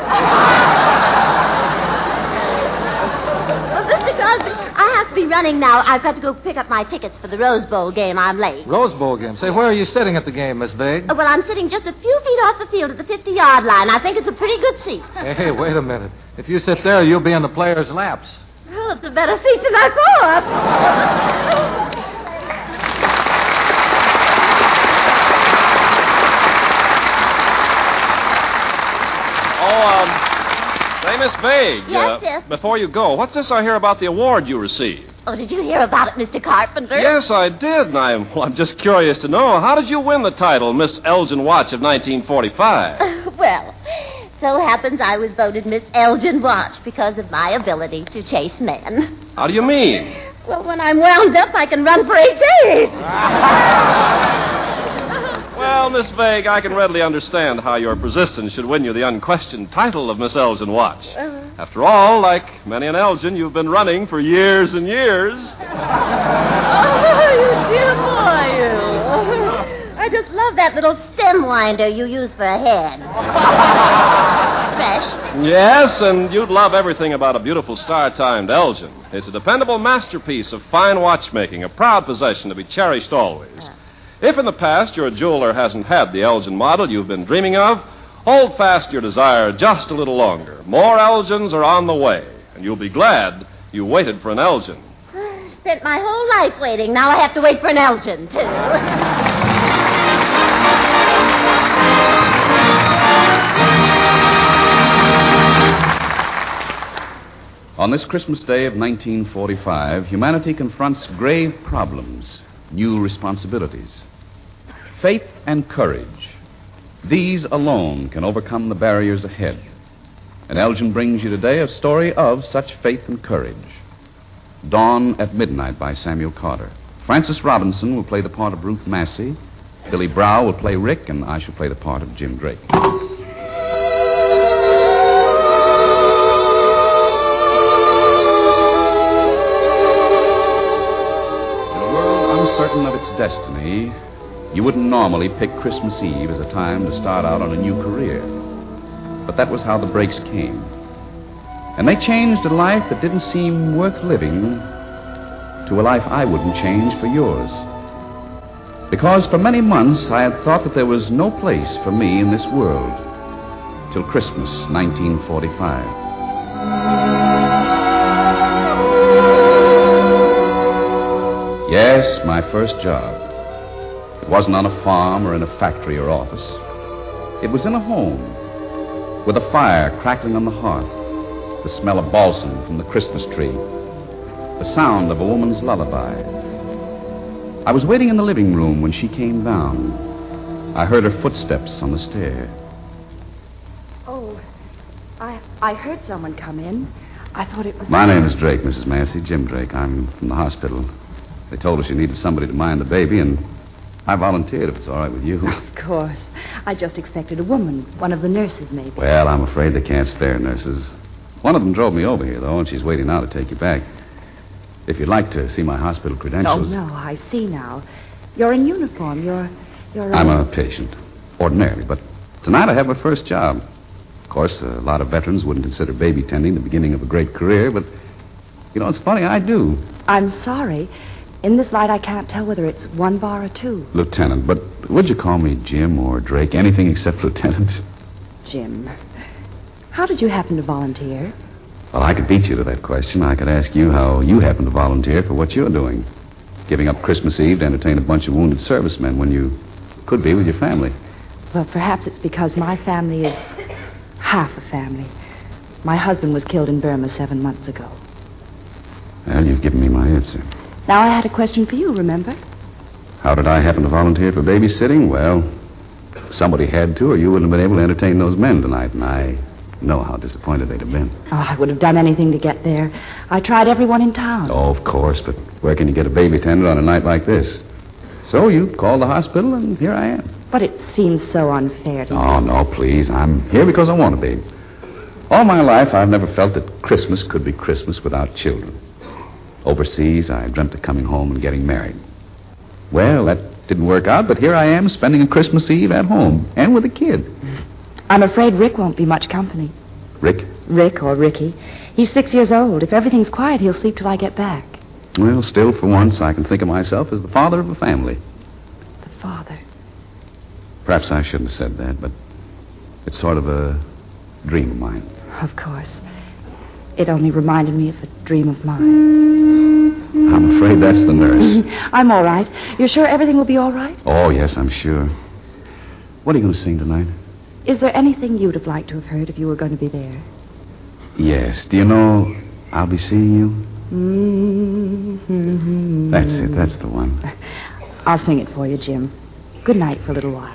Well, Mr. Crosby, I have to be running now. I've got to go pick up my tickets for the Rose Bowl game. I'm late. Rose Bowl game? Say, where are you sitting at the game, Miss Vague? Well, I'm sitting just a few feet off the field at the 50-yard line. I think it's a pretty good seat. Hey, wait a minute. If you sit there, you'll be in the players' laps. Well, it's a better seat than I thought. Say, Miss Vague. Yes. Before you go, what's this I hear about the award you received? Oh, did you hear about it, Mr. Carpenter? Yes, I did, and I'm just curious to know, how did you win the title Miss Elgin Watch of 1945? Well, so happens I was voted Miss Elgin Watch because of my ability to chase men. How do you mean? Well, when I'm wound up, I can run for 8 days. Well, Miss Vague, I can readily understand how your persistence should win you the unquestioned title of Miss Elgin Watch. After all, like many an Elgin, you've been running for years and years. Oh, you dear boy, you. I just love that little stem winder you use for a head. Fresh. Yes, and you'd love everything about a beautiful star-timed Elgin. It's a dependable masterpiece of fine watchmaking, a proud possession to be cherished always. If in the past your jeweler hasn't had the Elgin model you've been dreaming of, hold fast your desire just a little longer. More Elgins are on the way, and you'll be glad you waited for an Elgin. Spent my whole life waiting. Now I have to wait for an Elgin, too. On this Christmas Day of 1945, humanity confronts grave problems, new responsibilities. Faith and courage. These alone can overcome the barriers ahead. And Elgin brings you today a story of such faith and courage. Dawn at Midnight by Samuel Carter. Frances Robinson will play the part of Ruth Massey. Billy Brow will play Rick, and I shall play the part of Jim Drake. certain of its destiny, you wouldn't normally pick Christmas Eve as a time to start out on a new career. But that was how the breaks came. And they changed a life that didn't seem worth living to a life I wouldn't change for yours. Because for many months I had thought that there was no place for me in this world till Christmas 1945. Yes, my first job. It wasn't on a farm or in a factory or office. It was in a home, with a fire crackling on the hearth, the smell of balsam from the Christmas tree, the sound of a woman's lullaby. I was waiting in the living room when she came down. I heard her footsteps on the stair. Oh, I heard someone come in. I thought it was... My name is Drake, Mrs. Massey, Jim Drake. I'm from the hospital. They told us you needed somebody to mind the baby, and I volunteered if it's all right with you. Of course. I just expected a woman, one of the nurses, maybe. Well, I'm afraid they can't spare nurses. One of them drove me over here, though, and she's waiting now to take you back. If you'd like to see my hospital credentials... Oh, no, I see now. You're in uniform. You're I'm a patient, ordinarily, but tonight I have my first job. Of course, a lot of veterans wouldn't consider baby tending the beginning of a great career, but, it's funny, I do. I'm sorry. In this light, I can't tell whether it's one bar or two. Lieutenant, but would you call me Jim or Drake? Anything except Lieutenant? Jim. How did you happen to volunteer? Well, I could beat you to that question. I could ask you how you happen to volunteer for what you're doing. Giving up Christmas Eve to entertain a bunch of wounded servicemen when you could be with your family. Well, perhaps it's because my family is half a family. My husband was killed in Burma 7 months ago. Well, you've given me my answer. Now I had a question for you, remember? How did I happen to volunteer for babysitting? Well, somebody had to, or you wouldn't have been able to entertain those men tonight, and I know how disappointed they'd have been. Oh, I would have done anything to get there. I tried everyone in town. Oh, of course, but where can you get a baby tender on a night like this? So you called the hospital, and here I am. But it seems so unfair to me. Oh, no, please. I'm here because I want to be. All my life, I've never felt that Christmas could be Christmas without children. Overseas, I dreamt of coming home and getting married. Well, that didn't work out, but here I am spending a Christmas Eve at home, and with a kid. I'm afraid Rick won't be much company. Rick? Rick or Ricky. He's 6 years old. If everything's quiet, he'll sleep till I get back. Well, still, for once, I can think of myself as the father of a family. The father? Perhaps I shouldn't have said that, but it's sort of a dream of mine. Of course. It only reminded me of a dream of mine. I'm afraid that's the nurse. I'm all right. You're sure everything will be all right? Oh, yes, I'm sure. What are you going to sing tonight? Is there anything you'd have liked to have heard if you were going to be there? Yes. Do you know I'll Be Seeing You? That's it. That's the one. I'll sing it for you, Jim. Good night for a little while.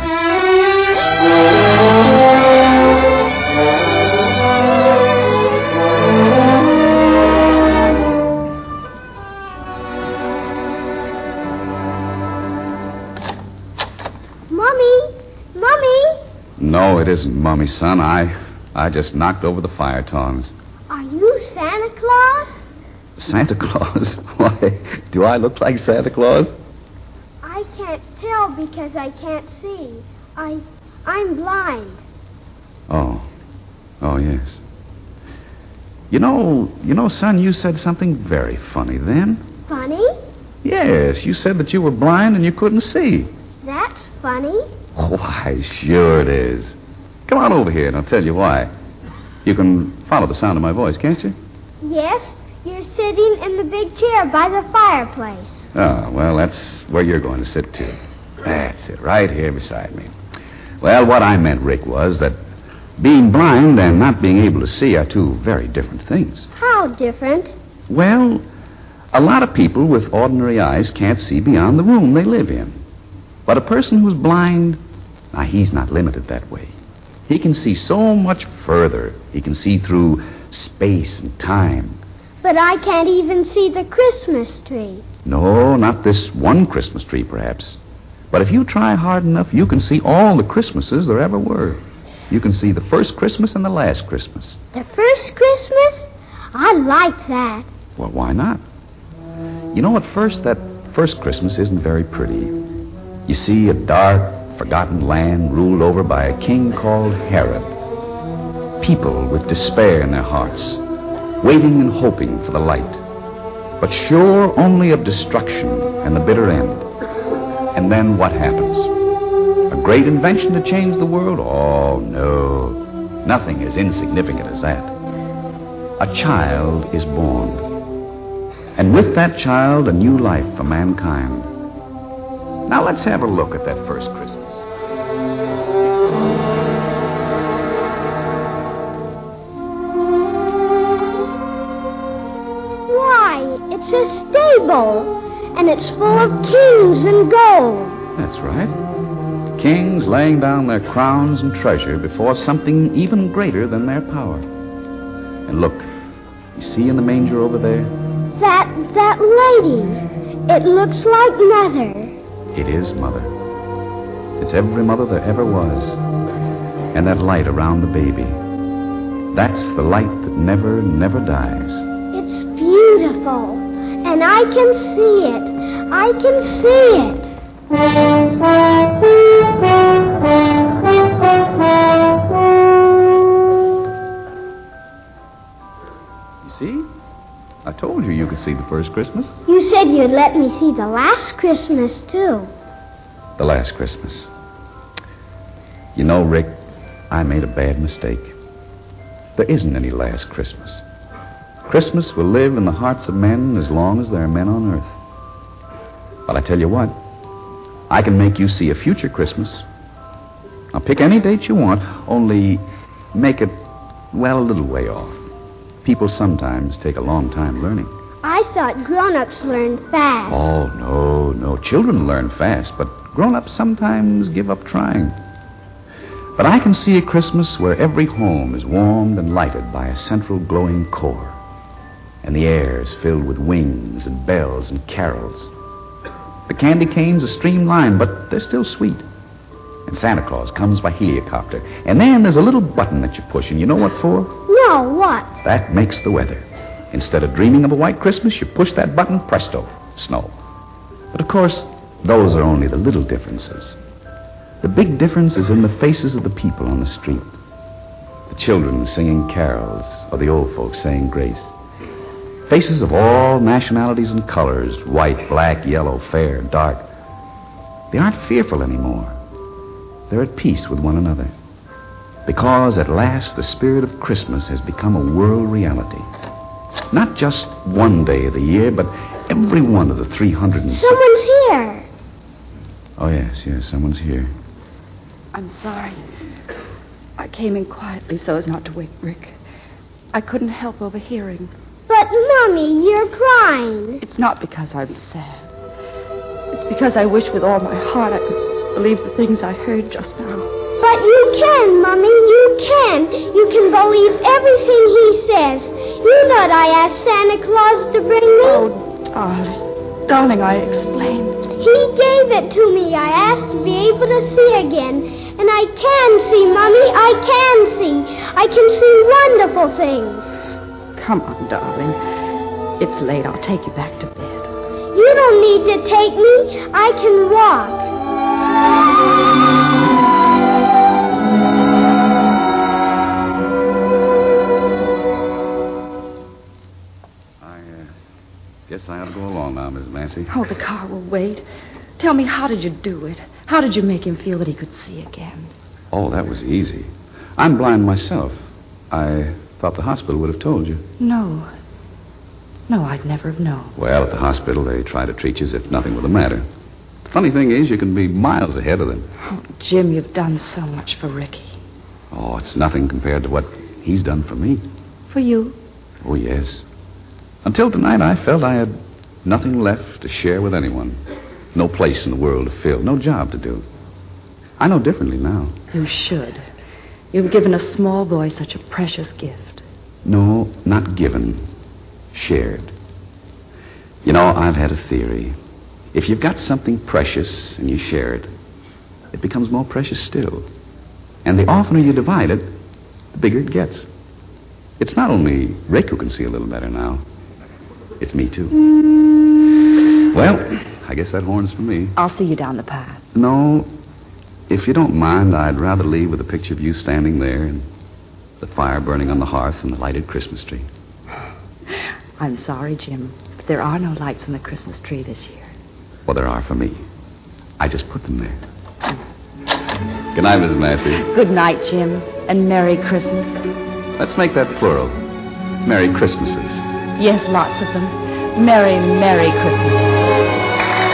No, it isn't Mommy, son. I just knocked over the fire tongs. Are you Santa Claus? Santa Claus? Why, do I look like Santa Claus? I can't tell because I can't see. I'm blind. Oh, yes. You know, son, you said something very funny then. Funny? Yes, you said that you were blind and you couldn't see. That's funny. Why, sure it is. Come on over here and I'll tell you why. You can follow the sound of my voice, can't you? Yes, you're sitting in the big chair by the fireplace. Oh, well, that's where you're going to sit, too. That's it, right here beside me. Well, what I meant, Rick, was that being blind and not being able to see are two very different things. How different? Well, a lot of people with ordinary eyes can't see beyond the room they live in. But a person who's blind, now, he's not limited that way. He can see so much further. He can see through space and time. But I can't even see the Christmas tree. No, not this one Christmas tree, perhaps. But if you try hard enough, you can see all the Christmases there ever were. You can see the first Christmas and the last Christmas. The first Christmas? I like that. Well, why not? You know, at first, that first Christmas isn't very pretty. You see a dark, forgotten land ruled over by a king called Herod. People with despair in their hearts, waiting and hoping for the light, but sure only of destruction and the bitter end. And then what happens? A great invention to change the world? Oh, no. Nothing as insignificant as that. A child is born. And with that child, a new life for mankind. Now let's have a look at that first Christmas. Why, it's a stable. And it's full of kings and gold. That's right. Kings laying down their crowns and treasure before something even greater than their power. And look, you see in the manger over there? That lady. It looks like Mother. It is Mother. It's every mother there ever was. And that light around the baby. That's the light that never, never dies. It's beautiful. And I can see it. I can see it. You see? I told you could see the first Christmas. You said you'd let me see the last Christmas, too. The last Christmas. You know, Rick, I made a bad mistake. There isn't any last Christmas. Christmas will live in the hearts of men as long as there are men on earth. But I tell you what, I can make you see a future Christmas. Now, pick any date you want, only make it, well, a little way off. People sometimes take a long time learning. I thought grown-ups learned fast. Oh, no. Children learn fast, but grown-ups sometimes give up trying. But I can see a Christmas where every home is warmed and lighted by a central glowing core. And the air is filled with wings and bells and carols. The candy canes are streamlined, but they're still sweet. And Santa Claus comes by helicopter. And then there's a little button that you push, and you know what for? No, what? That makes the weather. Instead of dreaming of a white Christmas, you push that button, presto, snow. But of course, those are only the little differences. The big difference is in the faces of the people on the street. The children singing carols, or the old folks saying grace. Faces of all nationalities and colors, white, black, yellow, fair, dark. They aren't fearful anymore. They're at peace with one another. Because at last the spirit of Christmas has become a world reality. Not just one day of the year, but every one of the 300 and... Someone's here. Oh, yes, someone's here. I'm sorry. I came in quietly so as not to wake Rick. I couldn't help overhearing. But, Mommy, you're crying. It's not because I'm sad. It's because I wish with all my heart I could believe the things I heard just now. But you can, Mommy, you can. You can believe everything he says. You know I asked Santa Claus to bring me. Oh, darling, I explained. He gave it to me. I asked to be able to see again. And I can see, Mommy, I can see. I can see wonderful things. Come on, darling. It's late. I'll take you back to bed. You don't need to take me. I can walk. Guess I ought to go along now, Miss Nancy. Oh, the car will wait. Tell me, how did you do it? How did you make him feel that he could see again? Oh, that was easy. I'm blind myself. I thought the hospital would have told you. No, I'd never have known. Well, at the hospital, they try to treat you as if nothing were the matter. The funny thing is, you can be miles ahead of them. Oh, Jim, you've done so much for Ricky. Oh, it's nothing compared to what he's done for me. For you? Oh, yes. Until tonight, I felt I had nothing left to share with anyone. No place in the world to fill. No job to do. I know differently now. You should. You've given a small boy such a precious gift. No, not given. Shared. You know, I've had a theory. If you've got something precious and you share it, it becomes more precious still. And the oftener you divide it, the bigger it gets. It's not only Rick who can see a little better now. It's me, too. Well, I guess that horn's for me. I'll see you down the path. No, if you don't mind, I'd rather leave with a picture of you standing there and the fire burning on the hearth and the lighted Christmas tree. I'm sorry, Jim, but there are no lights on the Christmas tree this year. Well, there are for me. I just put them there. Good night, Mrs. Matthews. Good night, Jim, and Merry Christmas. Let's make that plural. Merry Christmases. Yes, lots of them. Merry, Merry Christmas.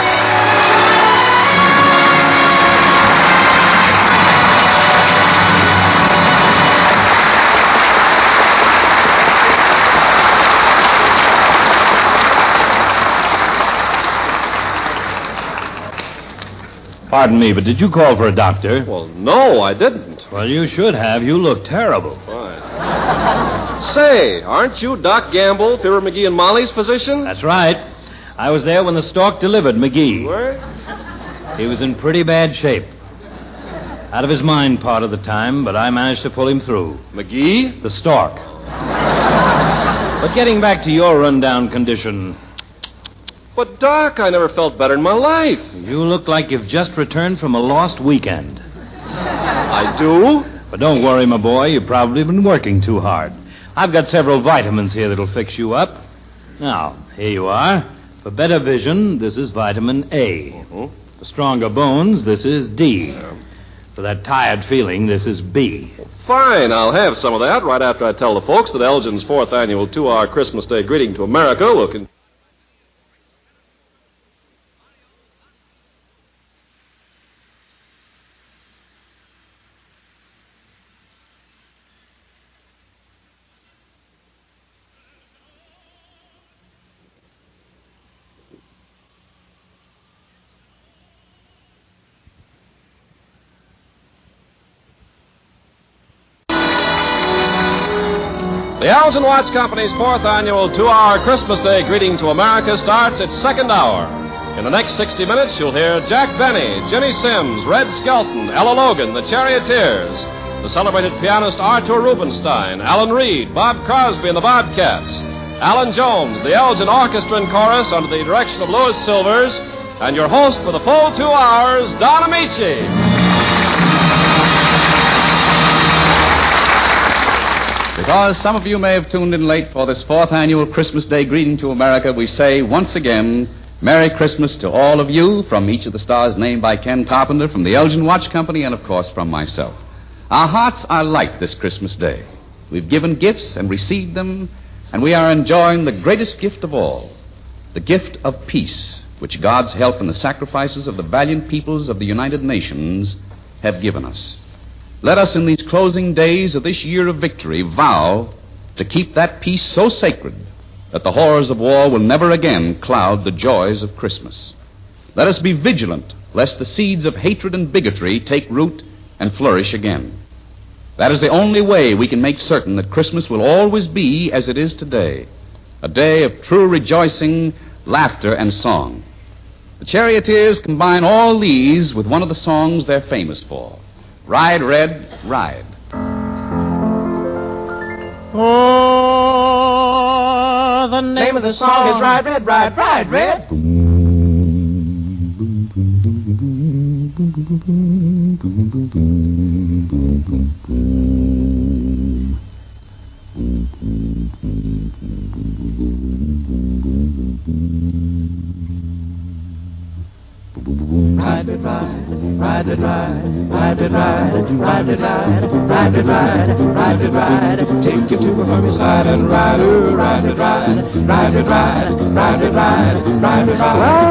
Pardon me, but did you call for a doctor? Well, no, I didn't. Well, you should have. You look terrible. Fine. Say, aren't you Doc Gamble, Fibber McGee and Molly's physician? That's right. I was there when the stork delivered McGee. Where? He was in pretty bad shape. Out of his mind part of the time, but I managed to pull him through. McGee? The stork. But getting back to your rundown condition... But, Doc, I never felt better in my life. You look like you've just returned from a lost weekend. I do? But don't worry, my boy. You've probably been working too hard. I've got several vitamins here that'll fix you up. Now, here you are. For better vision, this is vitamin A. For stronger bones, this is D. For that tired feeling, this is B. Fine, I'll have some of that right after I tell the folks that Elgin's 4th annual 2-hour Christmas Day greeting to America will continue. The Elgin Watch Company's 4th annual 2-hour Christmas Day greeting to America starts its 2nd hour. In the next 60 minutes, you'll hear Jack Benny, Ginny Sims, Red Skelton, Ella Logan, the Charioteers, the celebrated pianist Arthur Rubinstein, Alan Reed, Bob Crosby and the Bobcats, Alan Jones, the Elgin Orchestra and Chorus under the direction of Louis Silvers, and your host for the full 2 hours, Don Amici. Because some of you may have tuned in late for this 4th annual Christmas Day greeting to America, we say once again, Merry Christmas to all of you from each of the stars named by Ken Carpenter, from the Elgin Watch Company, and, of course, from myself. Our hearts are light this Christmas Day. We've given gifts and received them, and we are enjoying the greatest gift of all, the gift of peace, which God's help and the sacrifices of the valiant peoples of the United Nations have given us. Let us, in these closing days of this year of victory, vow to keep that peace so sacred that the horrors of war will never again cloud the joys of Christmas. Let us be vigilant lest the seeds of hatred and bigotry take root and flourish again. That is the only way we can make certain that Christmas will always be as it is today, a day of true rejoicing, laughter, and song. The Charioteers combine all these with one of the songs they're famous for. Ride, Red, Ride. Oh, the name of the song is Ride, Red, Ride, Ride, Red. Ride it, ride, ride it, ride, ride it, ride, ride it, ride, ride it, ride, ride it, ride, take you to the mummy side and ride, ride it, ride, ride it, ride, ride it, ride, ride it,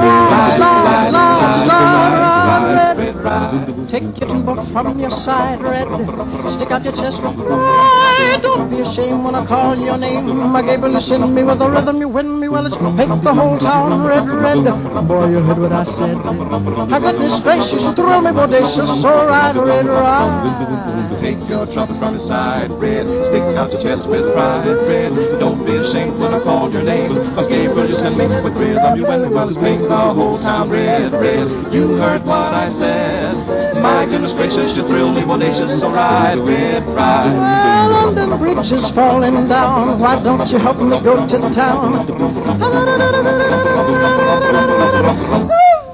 ride, take you to the from your side, Red. Stick out your chest, ride. Don't be ashamed when I call your name. I gave you send me with the rhythm, you win me. Well, it's make the whole town red, red. Boy, you heard what I said. I got this gracious, you thrill me bodacious, so ride, Red, ride. Take your trumpet from your side, Red. Stick out your chest with pride, Red. Don't be ashamed when I call your name. Cause Gabriel, you send me with rhythm, you win me. Well, it's make the whole town red, red. You heard what I said. My goodness gracious, you thrill me bodacious, so ride, Red, ride. Well, the bridge is falling down. Why don't you help me go to town?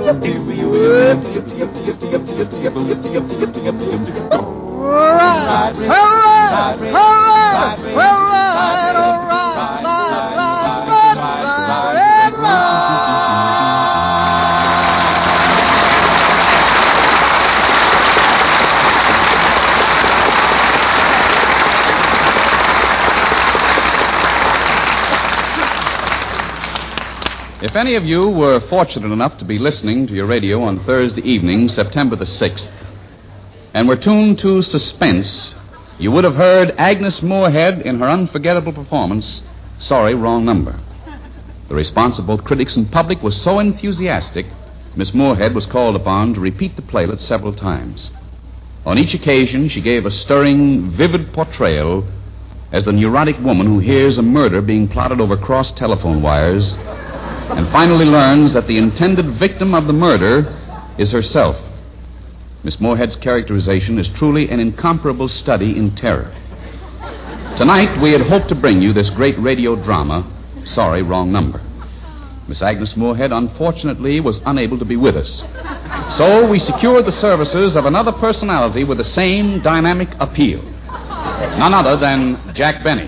If any of you were fortunate enough to be listening to your radio on Thursday evening, September the 6th, and were tuned to Suspense, you would have heard Agnes Moorehead in her unforgettable performance, Sorry, Wrong Number. The response of both critics and public was so enthusiastic, Miss Moorehead was called upon to repeat the playlet several times. On each occasion, she gave a stirring, vivid portrayal as the neurotic woman who hears a murder being plotted over crossed telephone wires and finally learns that the intended victim of the murder is herself. Miss Moorehead's characterization is truly an incomparable study in terror. Tonight, we had hoped to bring you this great radio drama, Sorry, Wrong Number. Miss Agnes Moorehead, unfortunately, was unable to be with us. So we secured the services of another personality with the same dynamic appeal. None other than Jack Benny.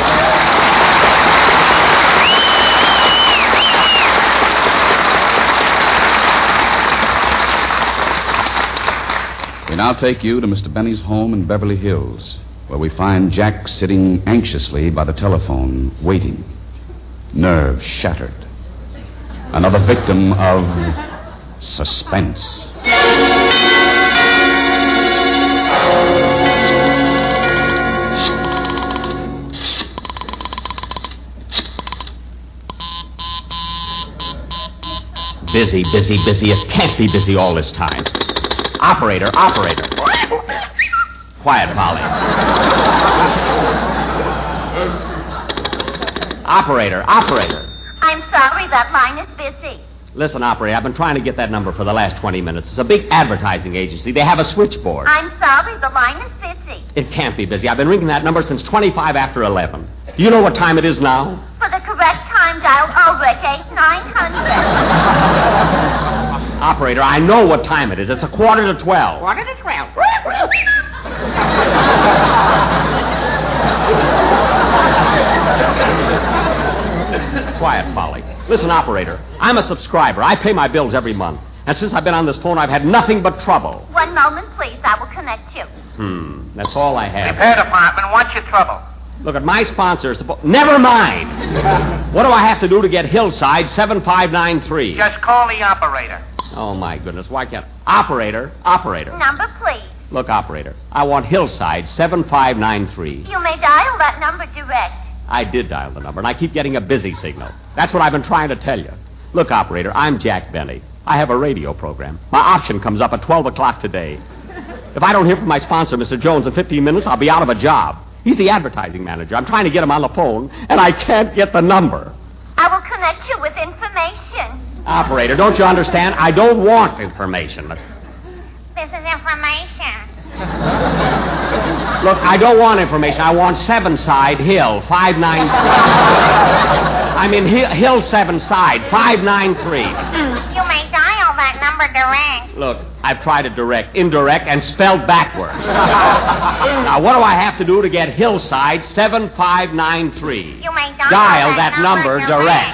We now take you to Mr. Benny's home in Beverly Hills, where we find Jack sitting anxiously by the telephone, waiting, nerves shattered. Another victim of suspense. Busy. It can't be busy all this time. Operator. Quiet, Polly. Operator. I'm sorry, that line is busy. Listen, operator, I've been trying to get that number for the last 20 minutes. It's a big advertising agency. They have a switchboard. I'm sorry, the line is busy. It can't be busy. I've been ringing that number since 25 after 11. Do you know what time it is now? For the correct time, dial Ulrich 8900. Operator, I know what time it is. It's 11:45. 11:45. Quiet, Polly. Listen, operator, I'm a subscriber. I pay my bills every month. And since I've been on this phone, I've had nothing but trouble. One moment, please. I will connect you. That's all I have. Repair department, what's your trouble? Look, at my sponsors... Never mind! What do I have to do to get Hillside 7593? Just call the operator. Oh, my goodness, why can't... Operator. Number, please. Look, operator, I want Hillside 7593. You may dial that number direct. I did dial the number, and I keep getting a busy signal. That's what I've been trying to tell you. Look, operator, I'm Jack Benny. I have a radio program. My option comes up at 12 o'clock today. If I don't hear from my sponsor, Mr. Jones, in 15 minutes, I'll be out of a job. He's the advertising manager. I'm trying to get him on the phone, and I can't get the number. I will connect you with information. Operator, don't you understand? I don't want information. This is information. Look, I don't want information. I want Sevenside Hill, 593. I mean, Hill 7 Side, 593. You may dial that number direct. Look, I've tried it direct, indirect, and spelled backwards. Now, what do I have to do to get Hillside 7593? You may dial that number direct.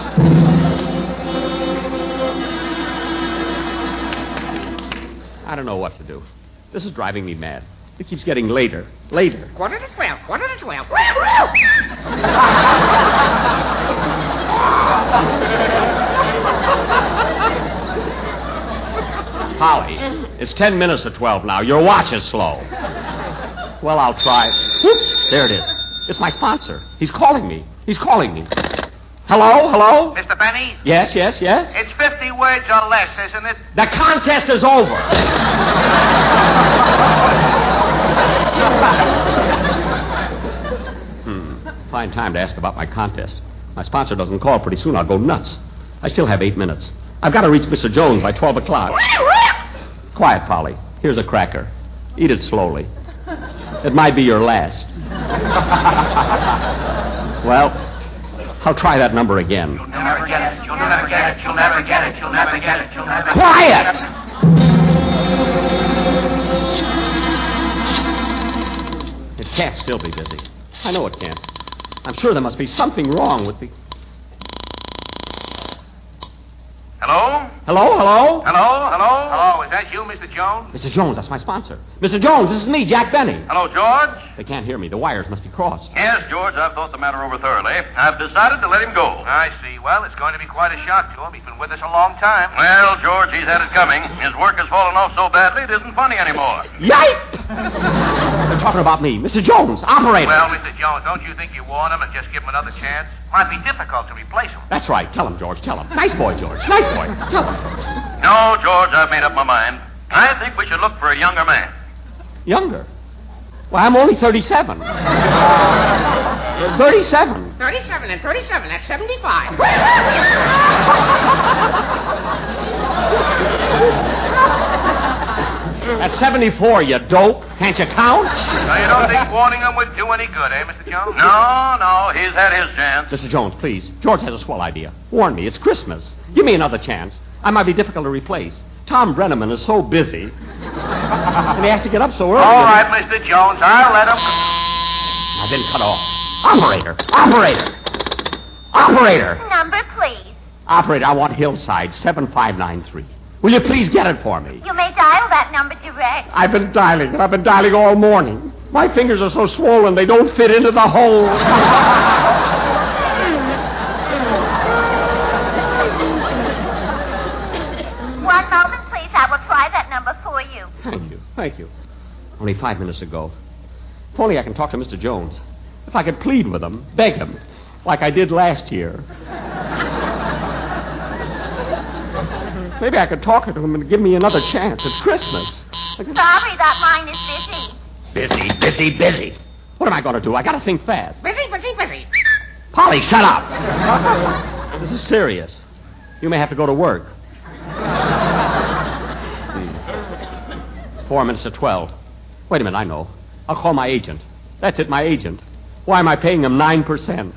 I don't know what to do. This is driving me mad. It keeps getting later. 11:45. Polly, it's 10 minutes to 12 now. Your watch is slow. Well, I'll try. Whoop, there it is. It's my sponsor. He's calling me. Hello? Mr. Benny? Yes. It's 50 words or less, isn't it? The contest is over. Fine time to ask about my contest. My sponsor doesn't call pretty soon. I'll go nuts. I still have 8 minutes. I've got to reach Mr. Jones by 12 o'clock. Quiet, Polly. Here's a cracker. Eat it slowly. It might be your last. Well, I'll try that number again. You'll never get it. You'll never get it. You'll never get it. You'll never get it. You'll never get it. Quiet! It can't still be busy. I know it can't. I'm sure there must be something wrong with the... Hello? Hello? Hello? Hello? Hello? Hello? Is that you, Mr. Jones? Mr. Jones, that's my sponsor. Mr. Jones, this is me, Jack Benny. Hello, George? They can't hear me. The wires must be crossed. Yes, George, I've thought the matter over thoroughly. I've decided to let him go. I see. Well, it's going to be quite a shock to him. He's been with us a long time. Well, George, he's had it coming. His work has fallen off so badly it isn't funny anymore. Yipe! They're talking about me. Mr. Jones, operator. Well, Mr. Jones, don't you think you warn him and just give him another chance? Might be difficult to replace him. That's right. Tell him, George. Tell him. Nice boy, George. Nice boy. Tell him. No, George, I've made up my mind. I think we should look for a younger man. Younger? Well, I'm only 37. 37. 37 and 37, that's 75. That's 74, you dope. Can't you count? Now, you don't think warning him would do any good, eh, Mr. Jones? No, he's had his chance. Mr. Jones, please. George has a swell idea. Warn me. It's Christmas. Give me another chance. I might be difficult to replace. Tom Brenneman is so busy. And he has to get up so early. All right, Mr. Jones, I'll let him... I didn't cut off. Operator! Operator! Operator! Number, please. Operator, I want Hillside 7593. Will you please get it for me? You may dial that number direct. I've been dialing, and I've been dialing all morning. My fingers are so swollen they don't fit into the hole. One moment, please. I will try that number for you. Thank you. Only 5 minutes ago. If only I can talk to Mr. Jones. If I could plead with him, beg him, like I did last year. Maybe I could talk to him and give me another chance. It's Christmas. Sorry, that line is busy. Busy. What am I going to do? I got to think fast. Busy. Polly, shut up. This is serious. You may have to go to work. It's 4 minutes to 12. Wait a minute, I know. I'll call my agent. That's it, my agent. Why am I paying him 9%?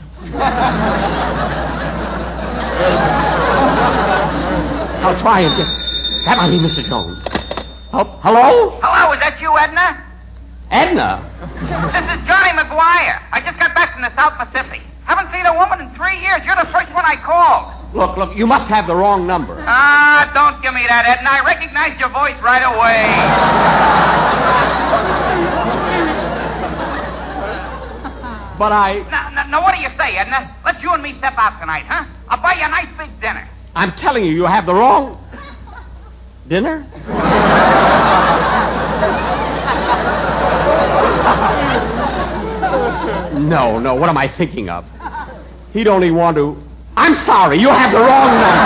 I'll try and get... That might be Mr. Jones. Hello? Hello, is that you, Edna? Edna? This is Johnny McGuire. I just got back from the South Pacific. Haven't seen a woman in 3 years. You're the first one I called. Look, you must have the wrong number. Don't give me that, Edna. I recognized your voice right away. But I... Now, what do you say, Edna? Let's you and me step out tonight, huh? I'll buy you a nice big dinner. I'm telling you have the wrong... Dinner? No, what am I thinking of? He'd only want to... I'm sorry, you have the wrong number.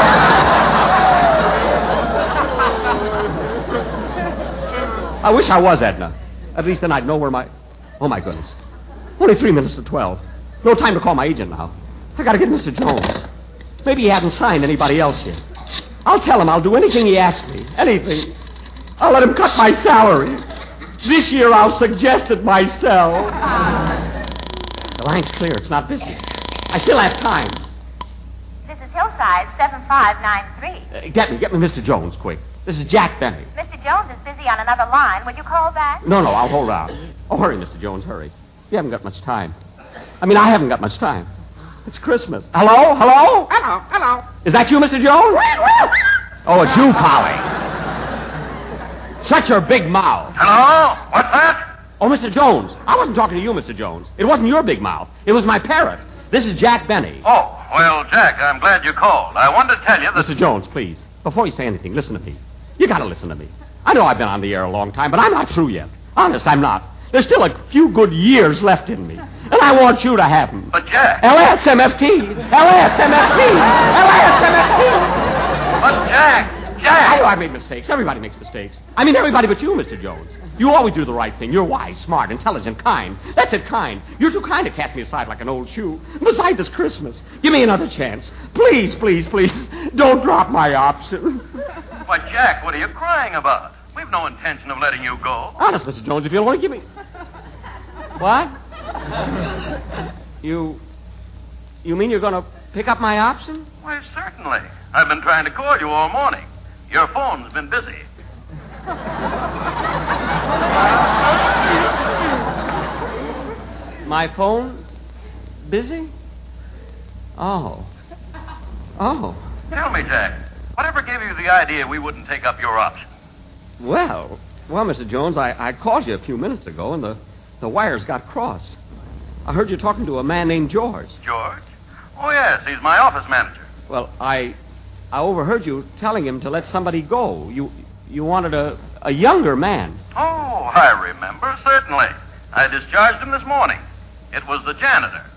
I wish I was, Edna. At least then I'd know where my... Oh, my goodness. Only 3 minutes to 12. No time to call my agent now. I gotta get Mr. Jones. Maybe he hasn't signed anybody else yet. I'll tell him I'll do anything he asks me. Anything. I'll let him cut my salary. This year I'll suggest it myself. The line's clear. It's not busy. I still have time. This is Hillside 7593. Get me Mr. Jones, quick. This is Jack Benny. Mr. Jones is busy on another line. Will you call back? No, I'll hold out. Oh, hurry, Mr. Jones, hurry. You haven't got much time. I haven't got much time. It's Christmas. Hello? Hello. Is that you, Mr. Jones? Oh, it's you, Polly. Shut your big mouth. Hello? What's that? Oh, Mr. Jones. I wasn't talking to you, Mr. Jones. It wasn't your big mouth. It was my parrot. This is Jack Benny. Oh, well, Jack, I'm glad you called. I wanted to tell you that... Mr. Jones, please. Before you say anything, listen to me. You got to listen to me. I know I've been on the air a long time, but I'm not through yet. Honest, I'm not. There's still a few good years left in me. And I want you to have them. But, Jack... LSMFT! But, Jack! I know I've made mistakes. Everybody makes mistakes. Everybody but you, Mr. Jones. You always do the right thing. You're wise, smart, intelligent, kind. That's it, kind. You're too kind to cast me aside like an old shoe. Besides, it's Christmas. Give me another chance. Please, please, please. Don't drop my option. But, Jack, what are you crying about? We've no intention of letting you go. Honest, Mr. Jones, if you'll only give me... What? You mean you're going to pick up my option? Why, certainly. I've been trying to call you all morning. Your phone's been busy. My phone? Busy? Oh. Oh. Tell me, Jack, whatever gave you the idea we wouldn't take up your option? Well, Mr. Jones, I called you a few minutes ago, and the wires got crossed. I heard you talking to a man named George. George? Oh, yes, he's my office manager. Well, I overheard you telling him to let somebody go. You wanted a younger man. Oh, I remember, certainly. I discharged him this morning. It was the janitor.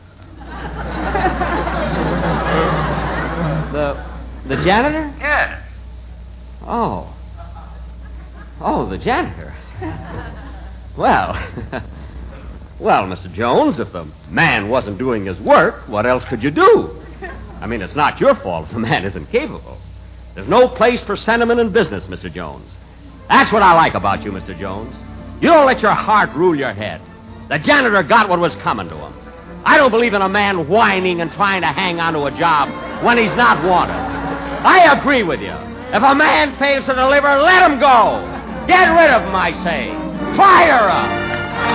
The janitor? Yes. Oh, the janitor. Well, Mr. Jones, if the man wasn't doing his work, what else could you do? I mean, it's not your fault if the man isn't capable. There's no place for sentiment in business, Mr. Jones. That's what I like about you, Mr. Jones. You don't let your heart rule your head. The janitor got what was coming to him. I don't believe in a man whining and trying to hang on to a job when he's not wanted. I agree with you. If a man fails to deliver, let him go. Get rid of him, I say. Fire him.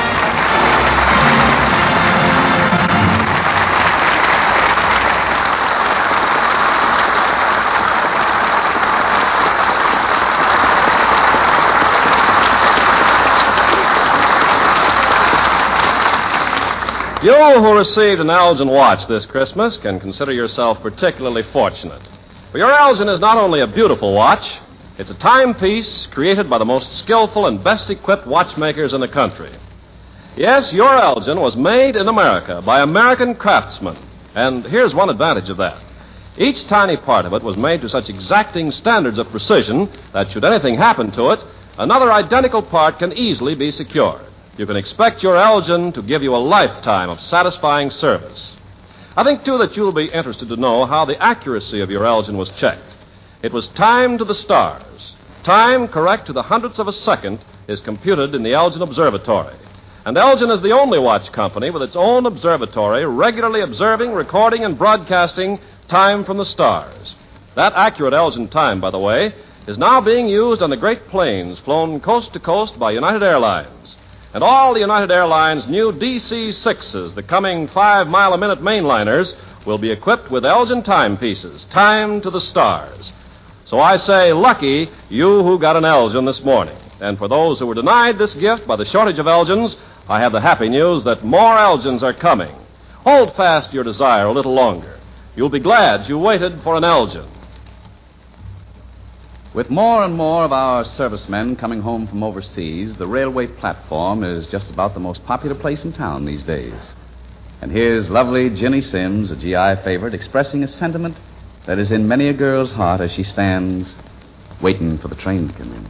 You who received an Elgin watch this Christmas can consider yourself particularly fortunate. For your Elgin is not only a beautiful watch, it's a timepiece created by the most skillful and best equipped watchmakers in the country. Yes, your Elgin was made in America by American craftsmen, and here's one advantage of that. Each tiny part of it was made to such exacting standards of precision that should anything happen to it, another identical part can easily be secured. You can expect your Elgin to give you a lifetime of satisfying service. I think, too, that you'll be interested to know how the accuracy of your Elgin was checked. It was timed to the stars. Time correct to the hundredths of a second is computed in the Elgin Observatory. And Elgin is the only watch company with its own observatory regularly observing, recording, and broadcasting time from the stars. That accurate Elgin time, by the way, is now being used on the great planes flown coast to coast by United Airlines. And all the United Airlines' new DC-6s, the coming 5-mile-a-minute mainliners, will be equipped with Elgin timepieces, timed to the stars. So I say, lucky you who got an Elgin this morning. And for those who were denied this gift by the shortage of Elgins, I have the happy news that more Elgins are coming. Hold fast your desire a little longer. You'll be glad you waited for an Elgin. With more and more of our servicemen coming home from overseas, the railway platform is just about the most popular place in town these days. And here's lovely Ginny Sims, a GI favorite, expressing a sentiment that is in many a girl's heart as she stands waiting for the train to come in.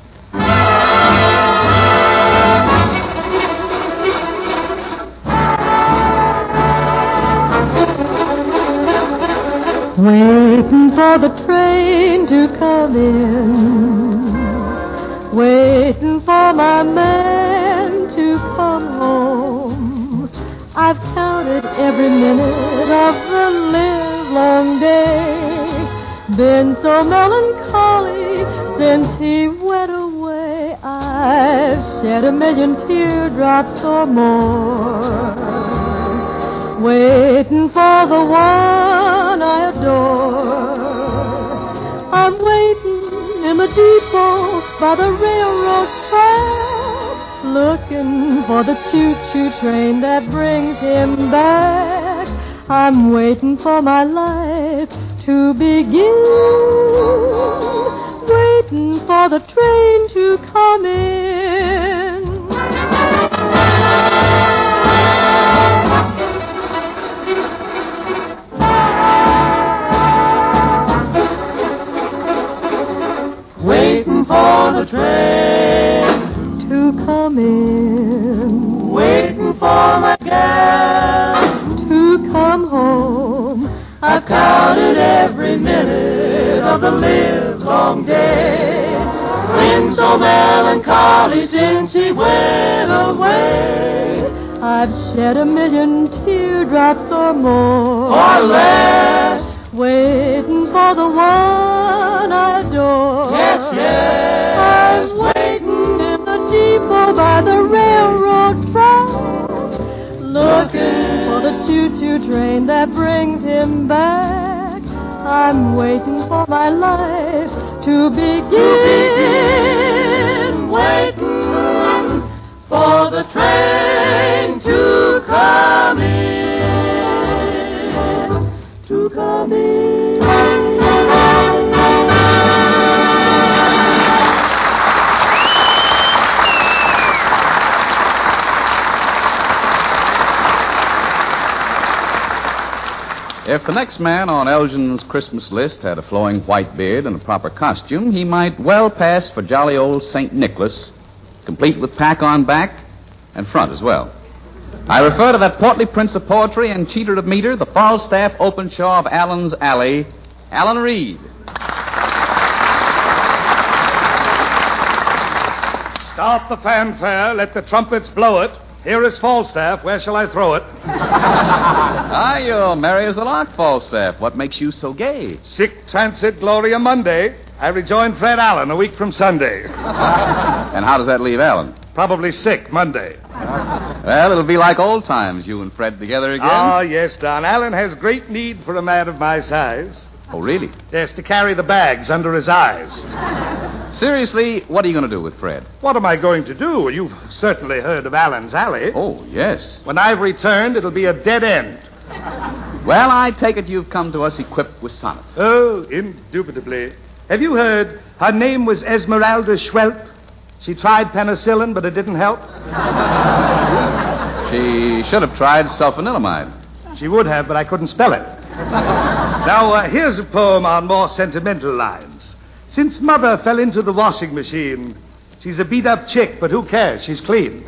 Waiting for the train to come in, waiting for my man to come home. I've counted every minute of the livelong day, been so melancholy since he went away. I've shed a million teardrops or more, waiting for the one I adore. I'm waiting in the depot by the railroad track, looking for the choo-choo train that brings him back. I'm waiting for my life to begin, waiting for the train to come in. Waiting for the train to come in, waiting for my gal to come home. I've counted every minute of the livelong day, been so melancholy since he went away. I've shed 1,000,000 teardrops or more. Or less. Waiting for the one I adore. Yes, yes. I'm waiting in the depot by the railroad track, looking for the choo-choo train that brings him back. I'm waiting for my life to begin. Waiting for the train to come in. To come in. If the next man on Elgin's Christmas list had a flowing white beard and a proper costume, he might well pass for jolly old St. Nicholas, complete with pack on back and front as well. I refer to that portly prince of poetry and cheater of meter, the Falstaff Openshaw of Allen's Alley, Alan Reed. Stop the fanfare. Let the trumpets blow it. Here is Falstaff. Where shall I throw it? Ah, you're merry as a lark, Falstaff. What makes you so gay? Sic transit gloria Monday. I rejoined Fred Allen a week from Sunday. And how does that leave Allen? Probably sick Monday. Well, it'll be like old times, you and Fred together again. Ah, yes, Don. Allen has great need for a man of my size. Oh, really? Yes, to carry the bags under his eyes. Seriously, what are you going to do with Fred? What am I going to do? You've certainly heard of Allen's Alley. Oh, yes. When I've returned, it'll be a dead end. Well, I take it you've come to us equipped with sonnets. Oh, indubitably. Have you heard her name was Esmeralda Schwelp? She tried penicillin, but it didn't help. She should have tried sulfanilamide. She would have, but I couldn't spell it. Now, here's a poem on more sentimental lines. Since Mother fell into the washing machine, she's a beat-up chick, but who cares? She's clean.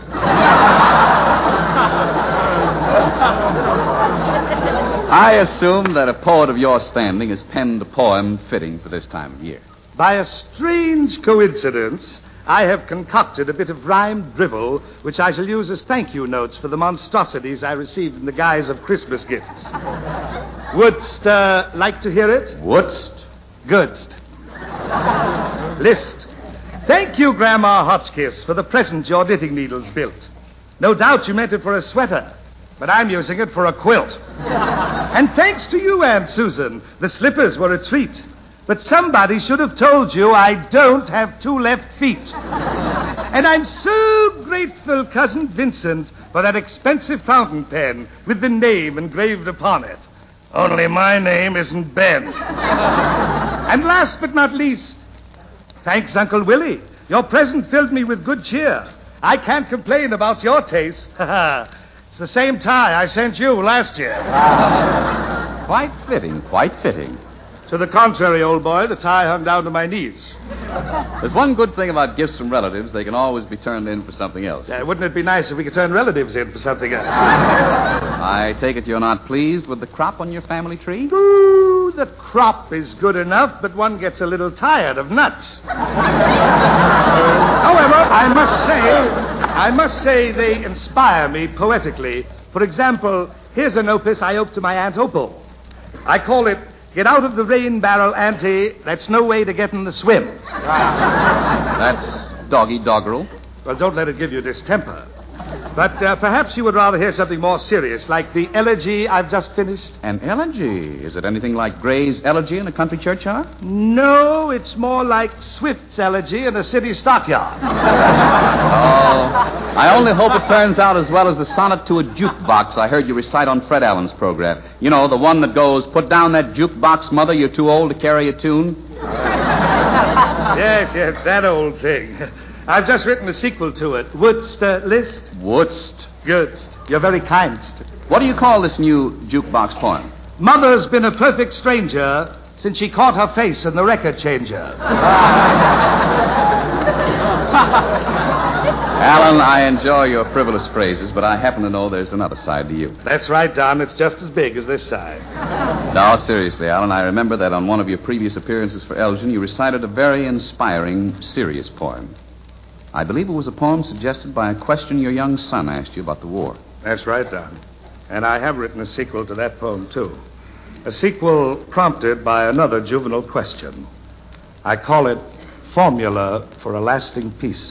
I assume that a poet of your standing has penned a poem fitting for this time of year. By a strange coincidence, I have concocted a bit of rhymed drivel, which I shall use as thank you notes for the monstrosities I received in the guise of Christmas gifts. Wouldst like to hear it? Wouldst? Goodst. List. Thank you, Grandma Hotchkiss, for the present your knitting needles built. No doubt you meant it for a sweater, but I'm using it for a quilt. And thanks to you, Aunt Susan, the slippers were a treat. But somebody should have told you I don't have 2 left feet. And I'm so grateful, Cousin Vincent, for that expensive fountain pen with the name engraved upon it. Only my name isn't Ben. And last but not least, thanks, Uncle Willie. Your present filled me with good cheer. I can't complain about your taste. It's the same tie I sent you last year. Quite fitting, quite fitting. To the contrary, old boy, the tie hung down to my knees. There's one good thing about gifts from relatives. They can always be turned in for something else. Wouldn't it be nice if we could turn relatives in for something else? I take it you're not pleased with the crop on your family tree? Ooh, the crop is good enough, but one gets a little tired of nuts. However, I must say they inspire me poetically. For example, here's an opus I owe to my Aunt Opal. I call it Get Out of the Rain Barrel, Auntie. That's no way to get in the swim. That's doggy doggerel. Well, don't let it give you distemper. But perhaps you would rather hear something more serious, like the elegy I've just finished. An elegy? Is it anything like Gray's elegy in a country churchyard? No, it's more like Swift's elegy in a city stockyard. I only hope it turns out as well as the sonnet to a jukebox I heard you recite on Fred Allen's program. You know, the one that goes, put down that jukebox, mother, you're too old to carry a tune. Yes, that old thing. I've just written a sequel to it. Wouldst list? Wouldst. Goodst. You're very kind. What do you call this new jukebox poem? Mother's been a perfect stranger since she caught her face in the record changer. Alan, I enjoy your frivolous phrases, but I happen to know there's another side to you. That's right, Don. It's just as big as this side. No, seriously, Alan, I remember that on one of your previous appearances for Elgin, you recited a very inspiring, serious poem. I believe it was a poem suggested by a question your young son asked you about the war. That's right, Don. And I have written a sequel to that poem, too. A sequel prompted by another juvenile question. I call it Formula for a Lasting Peace.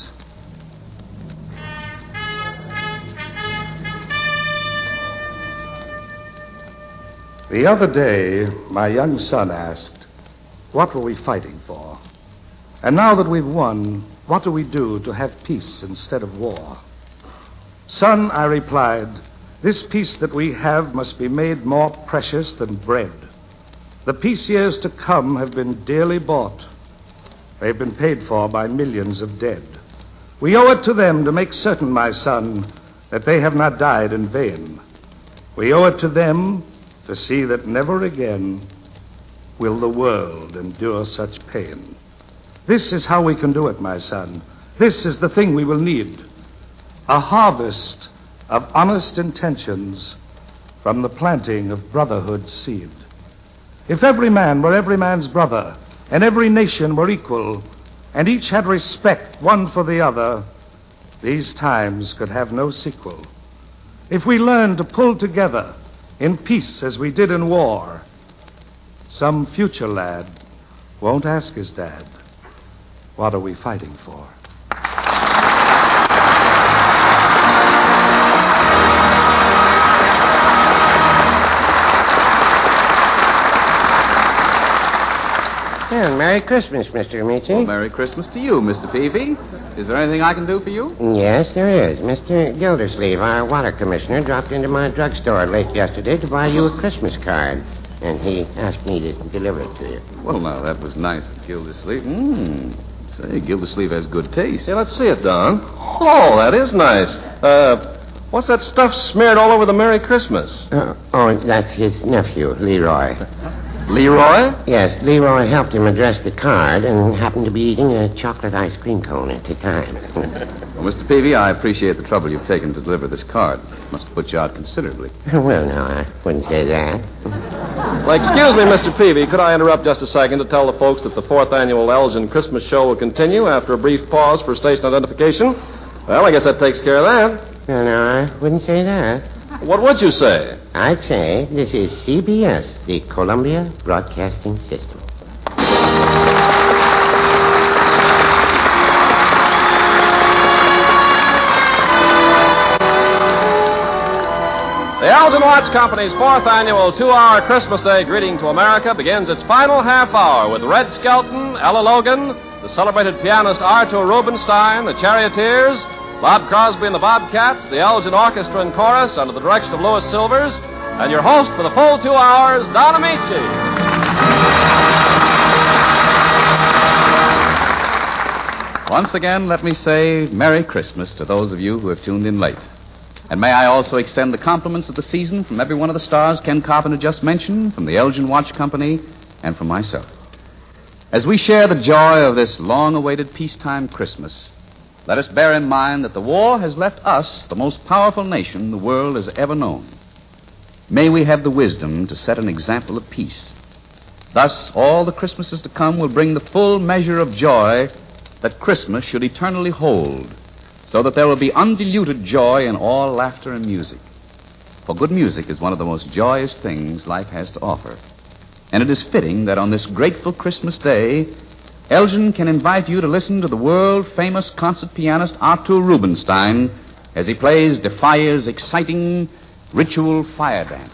The other day, my young son asked, what were we fighting for? And now that we've won, what do we do to have peace instead of war? Son, I replied, this peace that we have must be made more precious than bread. The peace years to come have been dearly bought. They've been paid for by millions of dead. We owe it to them to make certain, my son, that they have not died in vain. We owe it to them to see that never again will the world endure such pain. This is how we can do it, my son. This is the thing we will need. A harvest of honest intentions from the planting of brotherhood's seed. If every man were every man's brother, and every nation were equal, and each had respect one for the other, these times could have no sequel. If we learned to pull together in peace as we did in war, some future lad won't ask his dad, what are we fighting for? Well, Merry Christmas, Mr. Amici. Well, Merry Christmas to you, Mr. Peavy. Is there anything I can do for you? Yes, there is. Mr. Gildersleeve, our water commissioner, dropped into my drugstore late yesterday to buy you a Christmas card. And he asked me to deliver it to you. Well, now, that was nice of Gildersleeve. Say, Gildersleeve has good taste. Hey, let's see it, Don. Oh, that is nice. What's that stuff smeared all over the Merry Christmas? That's his nephew, Leroy. Leroy? Yes, Leroy helped him address the card and happened to be eating a chocolate ice cream cone at the time. Well, Mr. Peavy, I appreciate the trouble you've taken to deliver this card. Must have put you out considerably. Well, no, I wouldn't say that. Well, excuse me, Mr. Peavy. Could I interrupt just a second to tell the folks that the 4th annual Elgin Christmas show will continue after a brief pause for station identification? Well, I guess that takes care of that. No, I wouldn't say that. What would you say? I'd say this is CBS, the Columbia Broadcasting System. The Elgin Watch Company's 4th annual 2-hour Christmas Day greeting to America begins its final half hour with Red Skelton, Ella Logan, the celebrated pianist Artur Rubinstein, the Charioteers, Bob Crosby and the Bobcats, the Elgin Orchestra and Chorus under the direction of Louis Silvers, and your host for the full 2 hours, Don Amici. Once again, let me say Merry Christmas to those of you who have tuned in late. And may I also extend the compliments of the season from every one of the stars Ken Carpenter just mentioned, from the Elgin Watch Company, and from myself. As we share the joy of this long-awaited peacetime Christmas, let us bear in mind that the war has left us the most powerful nation the world has ever known. May we have the wisdom to set an example of peace. Thus, all the Christmases to come will bring the full measure of joy that Christmas should eternally hold, so that there will be undiluted joy in all laughter and music. For good music is one of the most joyous things life has to offer. And it is fitting that on this grateful Christmas day, Elgin can invite you to listen to the world-famous concert pianist Artur Rubinstein as he plays Defier's exciting ritual fire dance.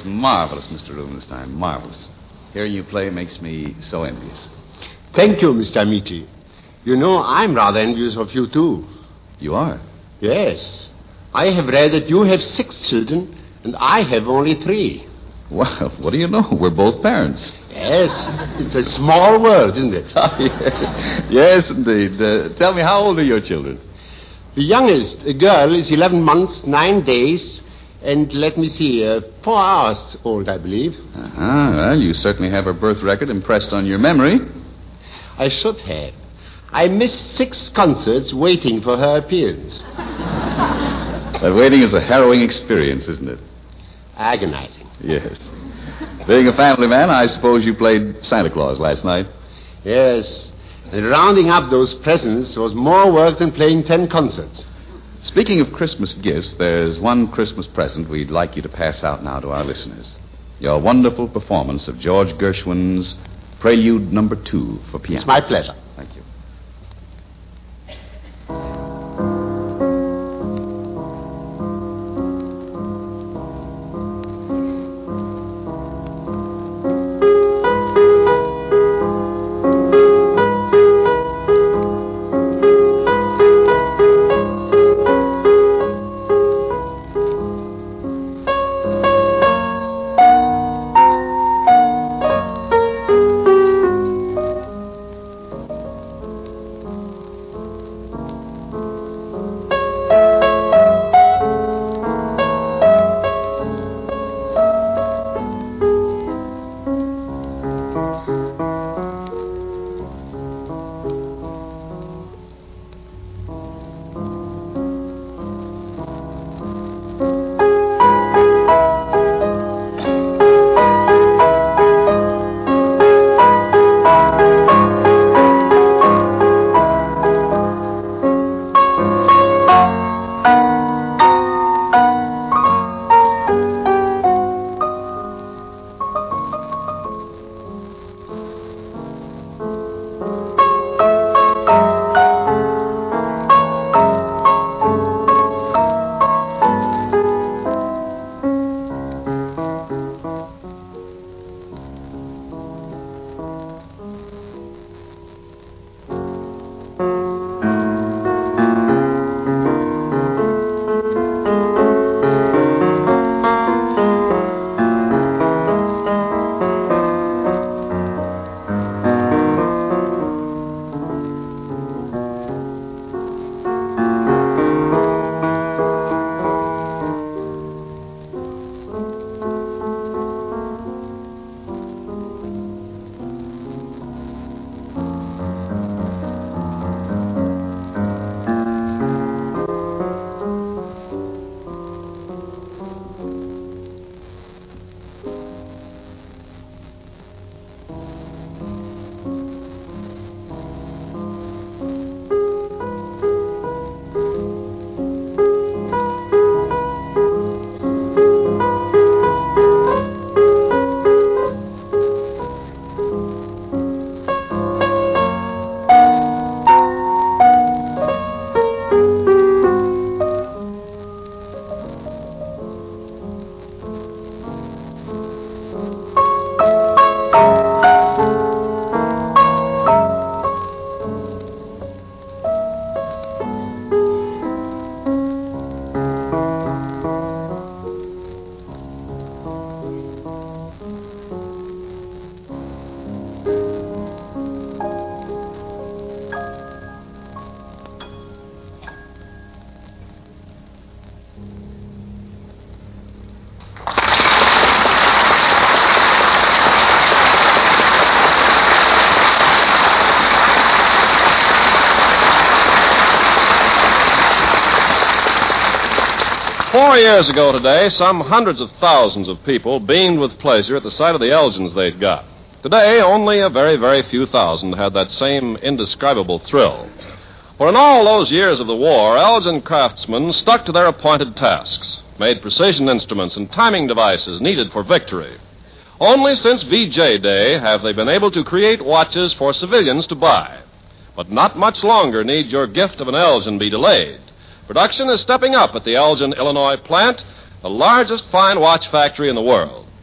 marvelous, Mr. Rubenstein. Marvelous. Hearing you play makes me so envious. Thank you, Mr. Amici. You know, I'm rather envious of you, too. You are? Yes. I have read that you have 6 children, and I have only 3. Well, what do you know? We're both parents. Yes. It's a small world, isn't it? Yes, indeed. Tell me, how old are your children? The youngest, a girl, is 11 months, 9 days, and let me see, 4 hours old, I believe. Well, you certainly have her birth record impressed on your memory. I should have. I missed 6 concerts waiting for her appearance. That waiting is a harrowing experience, isn't it? Agonizing. Yes. Being a family man, I suppose you played Santa Claus last night. Yes. And rounding up those presents was more work than playing 10 concerts. Speaking of Christmas gifts, there's one Christmas present we'd like you to pass out now to our listeners. Your wonderful performance of George Gershwin's Prelude No. 2 for piano. It's my pleasure. Thank you. "4 years ago today, some hundreds of thousands of people beamed with pleasure at the sight of the Elgins they'd got. Today, only a very, very few thousand had that same indescribable thrill. For in all those years of the war, Elgin craftsmen stuck to their appointed tasks, made precision instruments and timing devices needed for victory. Only since VJ Day have they been able to create watches for civilians to buy. But not much longer need your gift of an Elgin be delayed. Production is stepping up at the Elgin, Illinois plant, the largest fine watch factory in the world.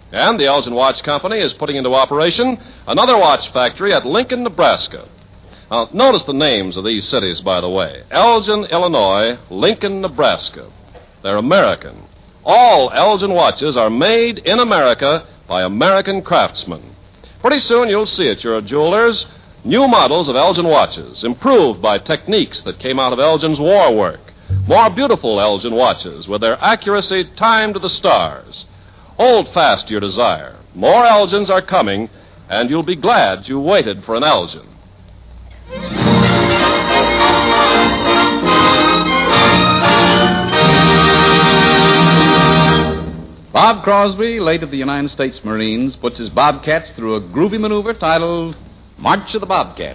And the Elgin Watch Company is putting into operation another watch factory at Lincoln, Nebraska. Now, notice the names of these cities, by the way. Elgin, Illinois, Lincoln, Nebraska. They're American. All Elgin watches are made in America by American craftsmen. Pretty soon you'll see at your jewelers new models of Elgin watches, improved by techniques that came out of Elgin's war work. More beautiful Elgin watches with their accuracy timed to the stars. Hold fast to your desire. More Elgins are coming, and you'll be glad you waited for an Elgin. Bob Crosby, late of the United States Marines, puts his Bobcats through a groovy maneuver titled March of the Bobcats.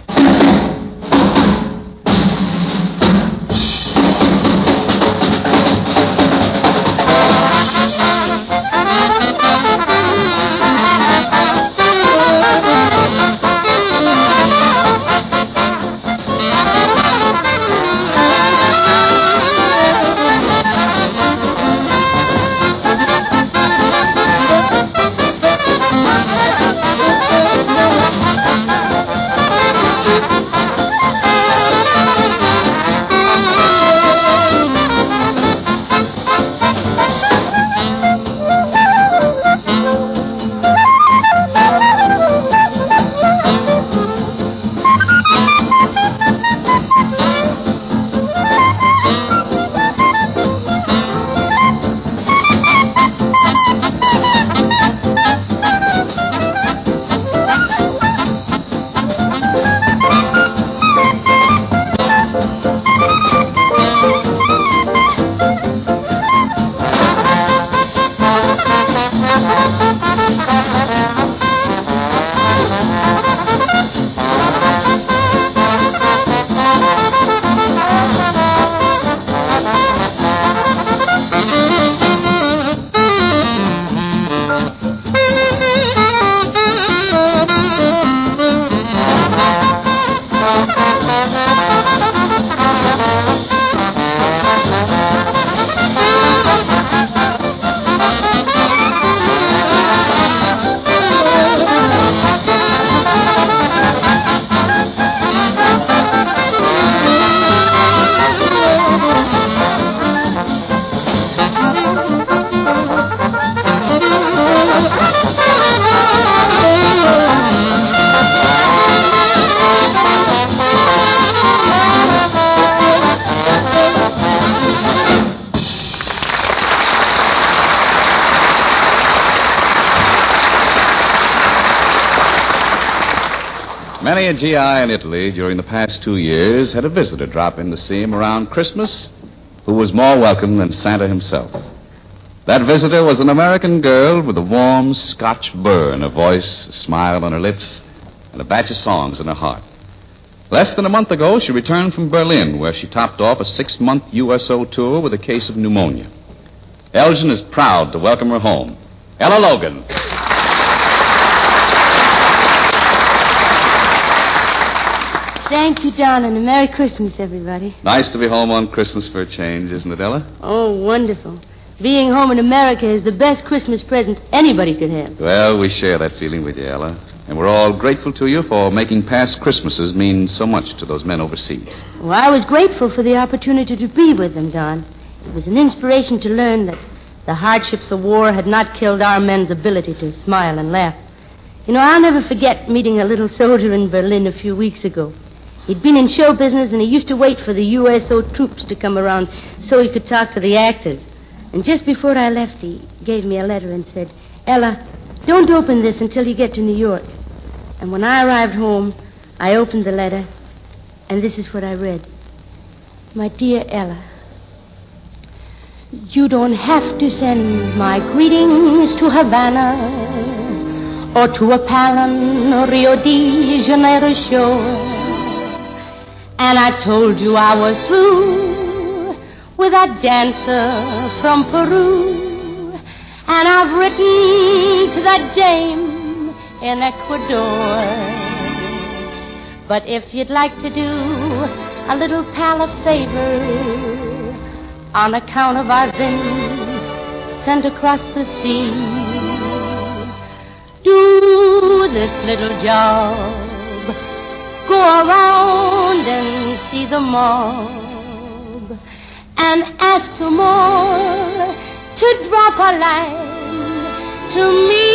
Many a GI in Italy during the past 2 years had a visitor drop in to see him around Christmas who was more welcome than Santa himself. That visitor was an American girl with a warm Scotch burr in her voice, a smile on her lips, and a batch of songs in her heart. Less than a month ago, she returned from Berlin, where she topped off a 6-month USO tour with a case of pneumonia. Elgin is proud to welcome her home. Ella Logan. Thank you, Don, and a Merry Christmas, everybody. Nice to be home on Christmas for a change, isn't it, Ella? Oh, wonderful. Being home in America is the best Christmas present anybody could have. Well, we share that feeling with you, Ella. And we're all grateful to you for making past Christmases mean so much to those men overseas. Well, I was grateful for the opportunity to be with them, Don. It was an inspiration to learn that the hardships of war had not killed our men's ability to smile and laugh. You know, I'll never forget meeting a little soldier in Berlin a few weeks ago. He'd been in show business, and he used to wait for the USO troops to come around so he could talk to the actors. And just before I left, he gave me a letter and said, Ella, don't open this until you get to New York. And when I arrived home, I opened the letter, and this is what I read. My dear Ella, you don't have to send my greetings to Havana or to a Palin or Rio de Janeiro show. And I told you I was through with that dancer from Peru. And I've written to that dame in Ecuador. But if you'd like to do a little pal a favor, on account of I've been sent across the sea, do this little job. Go around and see the mob and ask for more to drop a line to me.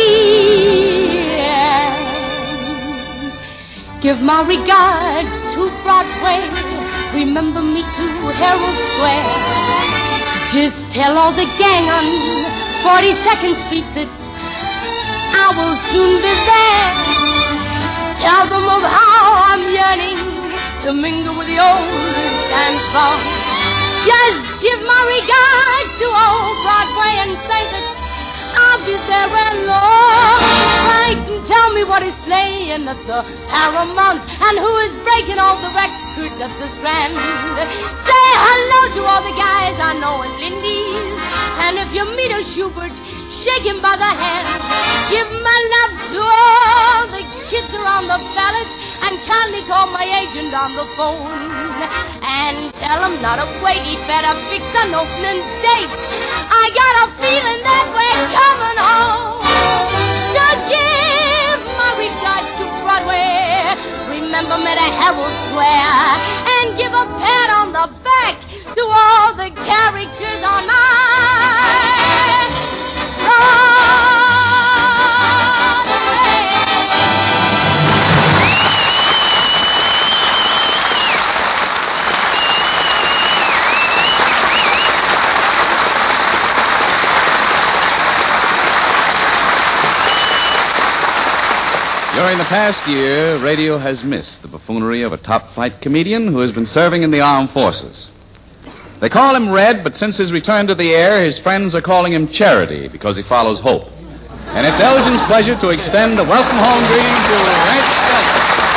And give my regards to Broadway. Remember me to Herald Square. Just tell all the gang on 42nd Street that I will soon be there. Tell them of how I'm yearning to mingle with the old and song. Just give my regards to old Broadway and say that I'll be there alone. Write and tell me what is playing at the Paramount and who is breaking all the records at the Strand. Say hello to all the guys I know in Lindy's. And if you meet a Schubert, shake him by the hand. Give my love to all the kids around the palace and kindly call my agent on the phone. And tell him not to wait, he'd better fix an opening date. I got a feeling that we're coming home. So give my regards to Broadway. Remember me to Herald Square. And give a pat on the back to all the characters on my During the past year, radio has missed the buffoonery of a top-flight comedian who has been serving in the armed forces. They call him Red, but since his return to the air, his friends are calling him Charity because he follows hope. And it's Elgin's pleasure to extend a welcome home greeting to Red Skelton.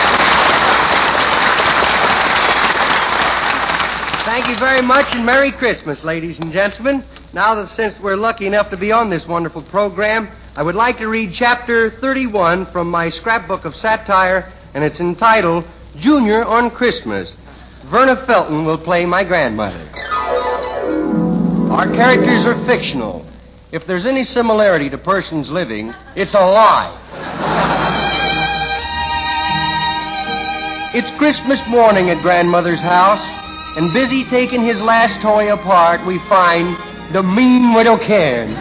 Thank you very much, and Merry Christmas, ladies and gentlemen. Now that since we're lucky enough to be on this wonderful program, I would like to read chapter 31 from my scrapbook of satire, and it's entitled Junior on Christmas. Verna Felton will play my grandmother. Our characters are fictional. If there's any similarity to persons living, it's a lie. It's Christmas morning at Grandmother's house, and busy taking his last toy apart, we find the mean widow Karen.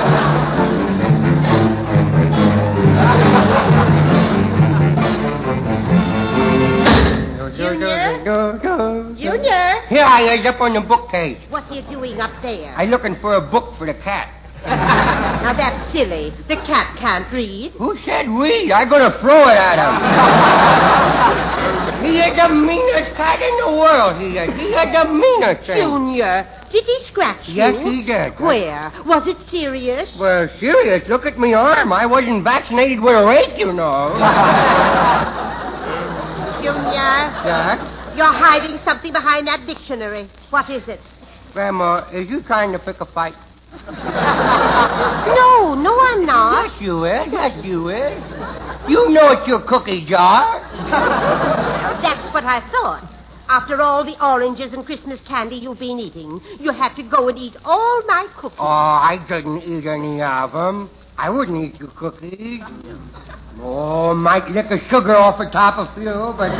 Junior? Here I is up on the bookcase. What are you doing up there? I'm looking for a book for the cat. Now, that's silly. The cat can't read. Who said read? I'm going to throw it at him. He is the meanest cat in the world, he is. He is the meanest thing. Junior, did he scratch you? Yes, he did. Where? Was it serious? Well, serious. Look at me arm. I wasn't vaccinated with a rake, you know. Junior? Yes? You're hiding something behind that dictionary. What is it? Grandma, is you trying to pick a fight? No, I'm not. Yes, you is. Yes, you is. You know it's your cookie jar. That's what I thought. After all the oranges and Christmas candy you've been eating, you had to go and eat all my cookies. Oh, I didn't eat any of them. I wouldn't eat your cookies. Oh, might lick the sugar off the top of you, but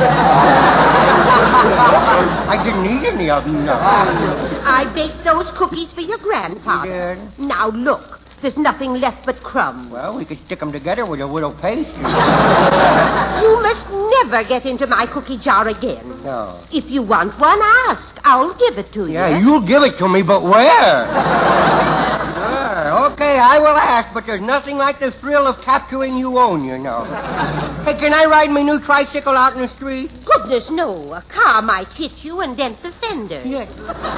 I didn't eat any of them, no. I baked those cookies for your grandfather. You did? Now, look. There's nothing left but crumbs. Well, we could stick them together with a little paste. You must never get into my cookie jar again. No. If you want one, ask. I'll give it to you. Yeah, you'll give it to me, but where? Sure. Okay, I will ask, but there's nothing like the thrill of capturing you own, you know. Hey, can I ride my new tricycle out in the street? Goodness, no. A car might hit you and dent the fender. Yes.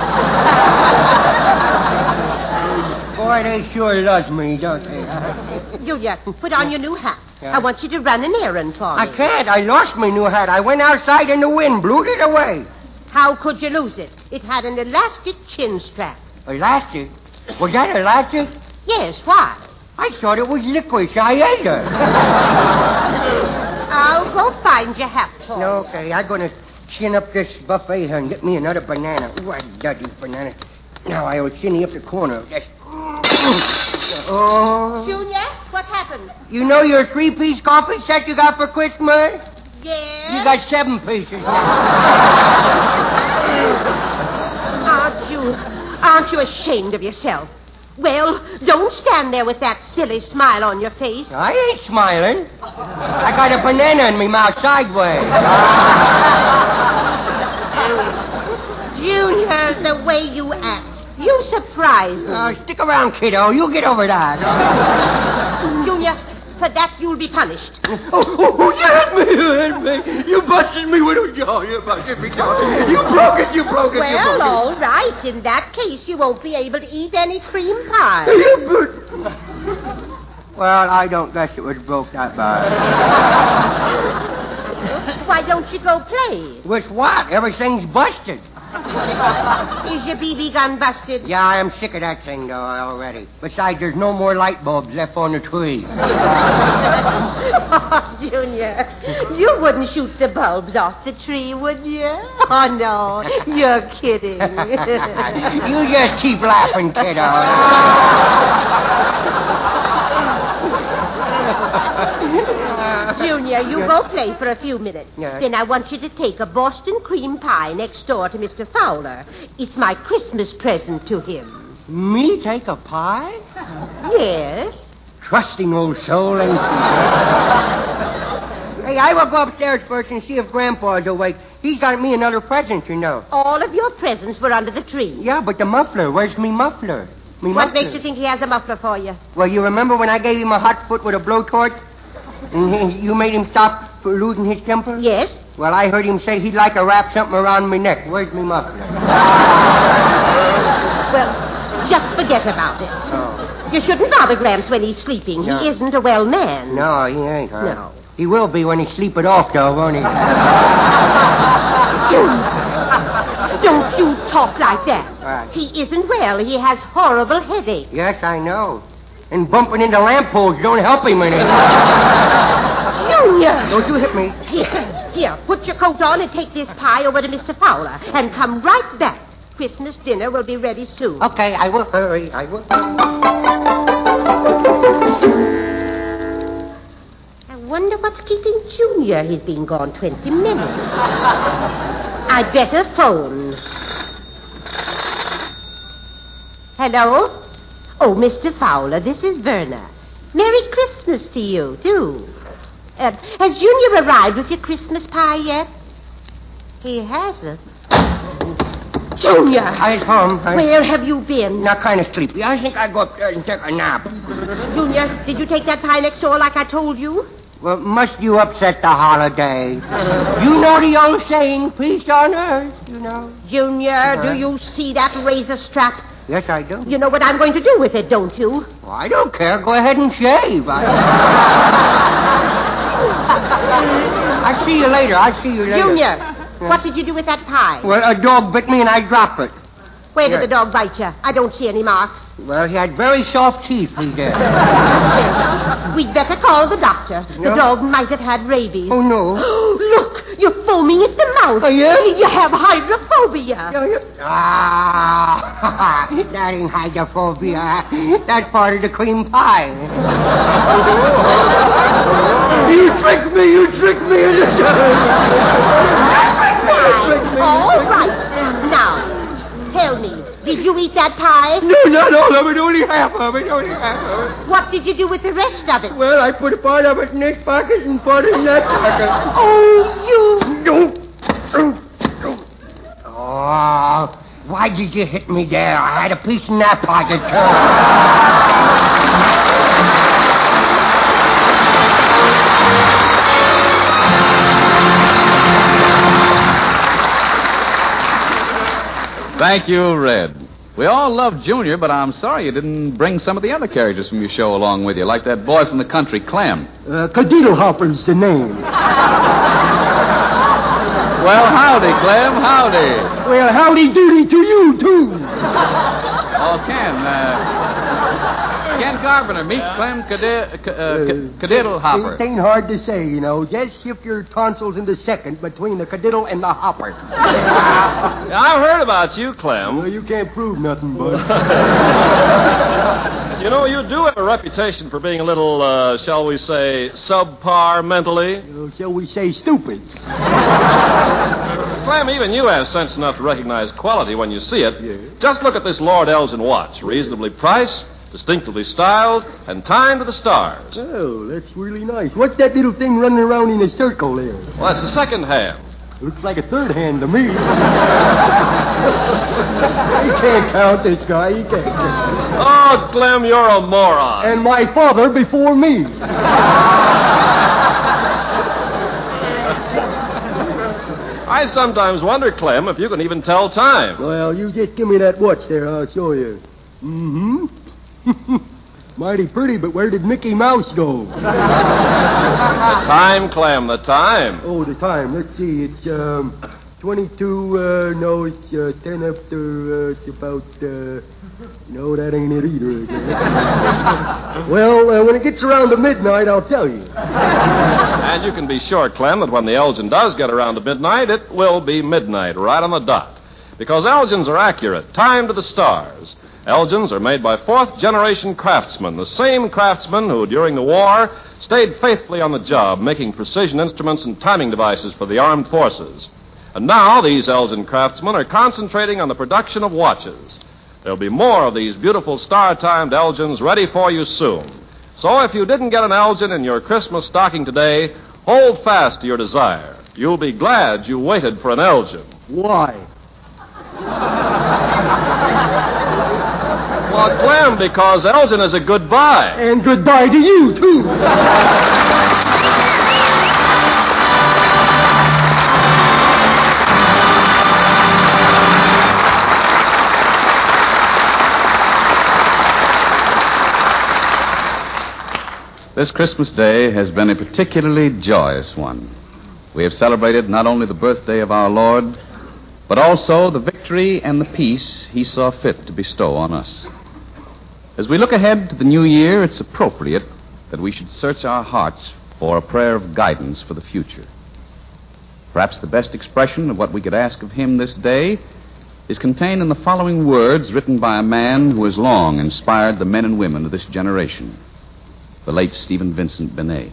Boy, they sure love me, don't they? Julia, put on your new hat. Yeah. I want you to run an errand for me. I can't. I lost my new hat. I went outside and the wind blew it away. How could you lose it? It had an elastic chin strap. Elastic? Was that elastic? Yes, why? I thought it was licorice. I ate it. I'll go find your hat for you. Okay, I'm going to chin up this buffet here and get me another banana. Ooh, I love these bananas. Now I will chin up the corner of this. Oh. Junior, what happened? You know your 3-piece coffee set you got for Christmas? Yes? You got 7 pieces. Aren't you ashamed of yourself? Well, don't stand there with that silly smile on your face. I ain't smiling. I got a banana in me mouth sideways. Junior, the way you act. You surprise me. Stick around, kiddo. You'll get over that. Junior, for that you'll be punished. You hit me. You busted me with a jaw. You busted me. You broke it. Well, all right. In that case, you won't be able to eat any cream pie. Well, I don't guess it was broke that bad. Why don't you go play? With what? Everything's busted. Is your BB gun busted? Yeah, I am sick of that thing, though, already. Besides, there's no more light bulbs left on the tree. Oh, Junior, you wouldn't shoot the bulbs off the tree, would you? Oh, no, you're kidding. You just keep laughing, kiddo. Junior, you go play for a few minutes. Yes. Then I want you to take a Boston cream pie next door to Mr. Fowler. It's my Christmas present to him. Me take a pie? Yes. Trusting old soul, ain't she? Hey, I will go upstairs first and see if Grandpa's awake. He's got me another present, you know. All of your presents were under the tree. Yeah, but the muffler. Where's me muffler? What makes you think he has a muffler for you? Well, you remember when I gave him a hot foot with a blowtorch? And you made him stop for losing his temper? Yes. Well, I heard him say he'd like to wrap something around my neck. Where's me muffler? Well, just forget about it. Oh. You shouldn't bother Gramps when he's sleeping. No. He isn't a well man. No, he ain't. Huh? No. He will be when he's sleeping off, though, won't he? Don't you talk like that. Right. He isn't well. He has horrible headache. Yes, I know. And bumping into lampposts don't help him any. Junior! Don't you hit me. Here, put your coat on and take this pie over to Mr. Fowler. And come right back. Christmas dinner will be ready soon. Okay, I will hurry. I wonder what's keeping Junior. He's been gone 20 minutes. I'd better phone. Hello? Oh, Mr. Fowler, this is Verna. Merry Christmas to you, too. Has Junior arrived with your Christmas pie yet? He hasn't. Junior! I'm home. Where have you been? Not kind of sleepy. I think I'll go upstairs and take a nap. Junior, did you take that pie next door like I told you? Well, must you upset the holiday? You know the old saying, peace on earth, you know. Junior, do you see that razor strap? Yes, I do. You know what I'm going to do with it, don't you? Well, I don't care. Go ahead and shave. I'll see you later. Junior, what did you do with that pie? Well, a dog bit me and I dropped it. Where did the dog bite you? I don't see any marks. Well, he had very soft teeth, he did. We'd better call the doctor. The dog might have had rabies. Oh, no. Look, you're foaming at the mouth. Oh, yeah? You have hydrophobia. Ah, that ain't hydrophobia. That's part of the cream pie. You tricked me. All right. Now, tell me, did you eat that pie? No, not all of it. Only half of it. What did you do with the rest of it? Well, I put a part of it in this pocket and part in that pocket. Oh, you... Oh, why did you hit me there? I had a piece in that pocket, too. Thank you, Red. We all love Junior, but I'm sorry you didn't bring some of the other characters from your show along with you, like that boy from the country, Clem. Cadeedlehopper's the name. Well, howdy, Clem, howdy. Well, howdy doody to you, too. Oh, Ken, Ken Carpenter, meet Clem Cadiddle Hopper. It ain't hard to say, you know. Just shift your tonsils into second between the cadiddle and the hopper. Yeah, I've heard about you, Clem. Well, you can't prove nothing, bud. You know, you do have a reputation for being a little, shall we say, subpar mentally. Shall we say stupid? Clem, even you have sense enough to recognize quality when you see it. Yeah. Just look at this Lord Elgin watch. Reasonably priced, distinctively styled, and timed to the stars. Oh, that's really nice. What's that little thing running around in a circle there? Well, that's the second hand. Looks like a third hand to me. He can't count, this guy. He can't count. Oh, Clem, you're a moron. And my father before me. I sometimes wonder, Clem, if you can even tell time. Well, you just give me that watch there. I'll show you. Mm-hmm. Mighty pretty, but where did Mickey Mouse go? The time, Clem, the time. Oh, the time. Let's see. It's 22, no, it's 10 after, it's about, no, that ain't it either. Well, when it gets around to midnight, I'll tell you. And you can be sure, Clem, that when the Elgin does get around to midnight, it will be midnight, right on the dot. Because Elgins are accurate, timed to the stars. Elgins are made by fourth-generation craftsmen, the same craftsmen who, during the war, stayed faithfully on the job, making precision instruments and timing devices for the armed forces. And now these Elgin craftsmen are concentrating on the production of watches. There'll be more of these beautiful star-timed Elgins ready for you soon. So if you didn't get an Elgin in your Christmas stocking today, hold fast to your desire. You'll be glad you waited for an Elgin. Why? Well, Clem, because Elgin is a goodbye. And goodbye to you, too. This Christmas Day has been a particularly joyous one. We have celebrated not only the birthday of our Lord, but also the victory and the peace he saw fit to bestow on us. As we look ahead to the new year, it's appropriate that we should search our hearts for a prayer of guidance for the future. Perhaps the best expression of what we could ask of him this day is contained in the following words written by a man who has long inspired the men and women of this generation, the late Stephen Vincent Benet.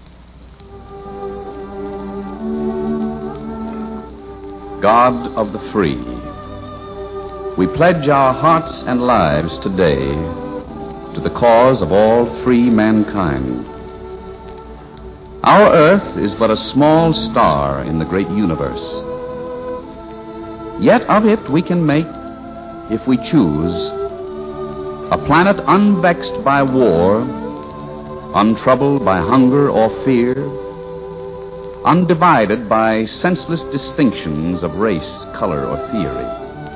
God of the free, we pledge our hearts and lives today to the cause of all free mankind. Our earth is but a small star in the great universe. Yet of it we can make, if we choose, a planet unvexed by war, untroubled by hunger or fear, undivided by senseless distinctions of race, color, or theory.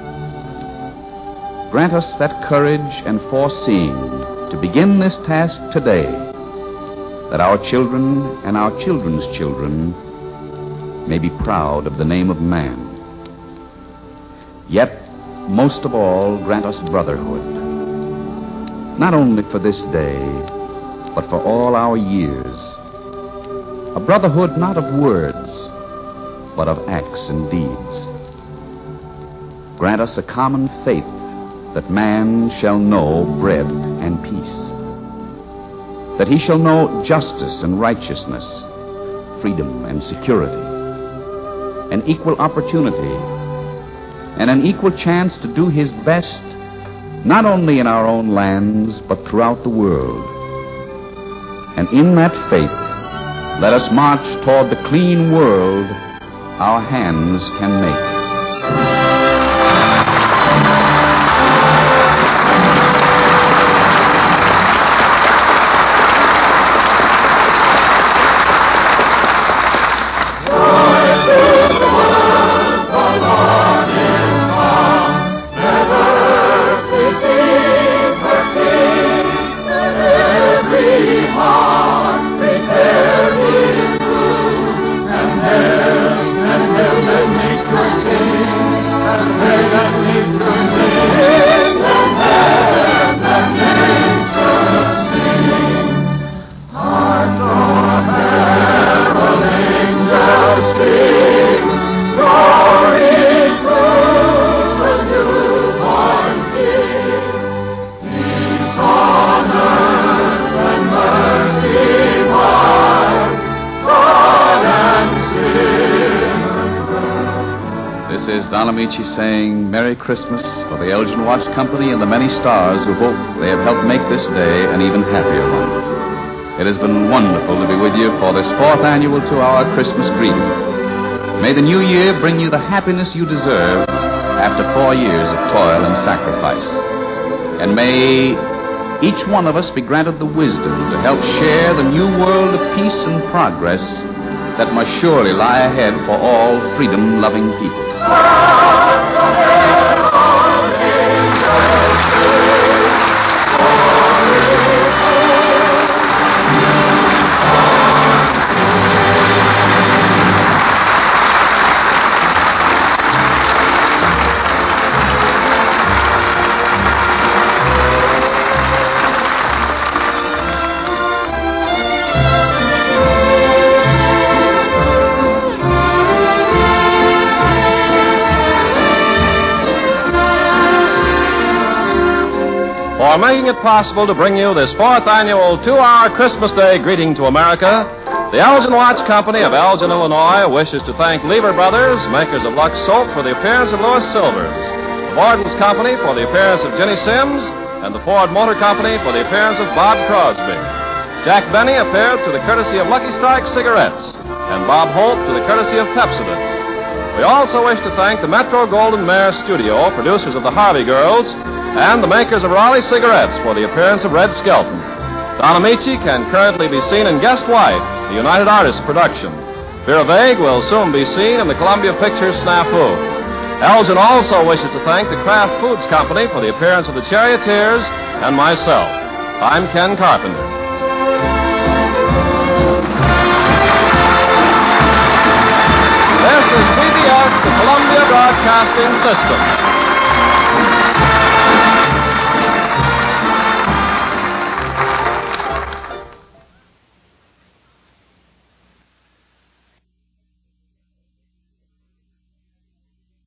Grant us that courage and foreseeing to begin this task today, that our children and our children's children may be proud of the name of man. Yet, most of all, grant us brotherhood, not only for this day, but for all our years. A brotherhood not of words, but of acts and deeds. Grant us a common faith that man shall know bread and peace, that he shall know justice and righteousness, freedom and security, an equal opportunity, and an equal chance to do his best, not only in our own lands, but throughout the world. And in that faith, let us march toward the clean world our hands can make. Don Amici saying Merry Christmas for the Elgin Watch Company and the many stars who hope they have helped make this day an even happier one. It has been wonderful to be with you for this 4th annual 2-hour Christmas greeting. May the new year bring you the happiness you deserve after 4 years of toil and sacrifice. And may each one of us be granted the wisdom to help share the new world of peace and progress that must surely lie ahead for all freedom-loving people. For making it possible to bring you this 4th annual 2-hour Christmas Day greeting to America, the Elgin Watch Company of Elgin, Illinois wishes to thank Lever Brothers, makers of Lux Soap, for the appearance of Louis Silvers, the Borden's Company for the appearance of Ginny Sims, and the Ford Motor Company for the appearance of Bob Crosby. Jack Benny appeared to the courtesy of Lucky Strike Cigarettes, and Bob Holt to the courtesy of Pepsodent. We also wish to thank the Metro-Goldwyn-Mayer Studio, producers of the Harvey Girls, and the makers of Raleigh Cigarettes for the appearance of Red Skelton. Don Amici can currently be seen in Guest White, the United Artists production. Vera Vague will soon be seen in the Columbia Pictures Snafu. Elgin also wishes to thank the Kraft Foods Company for the appearance of the Charioteers and myself. I'm Ken Carpenter. This is CBS, the Columbia Broadcasting System.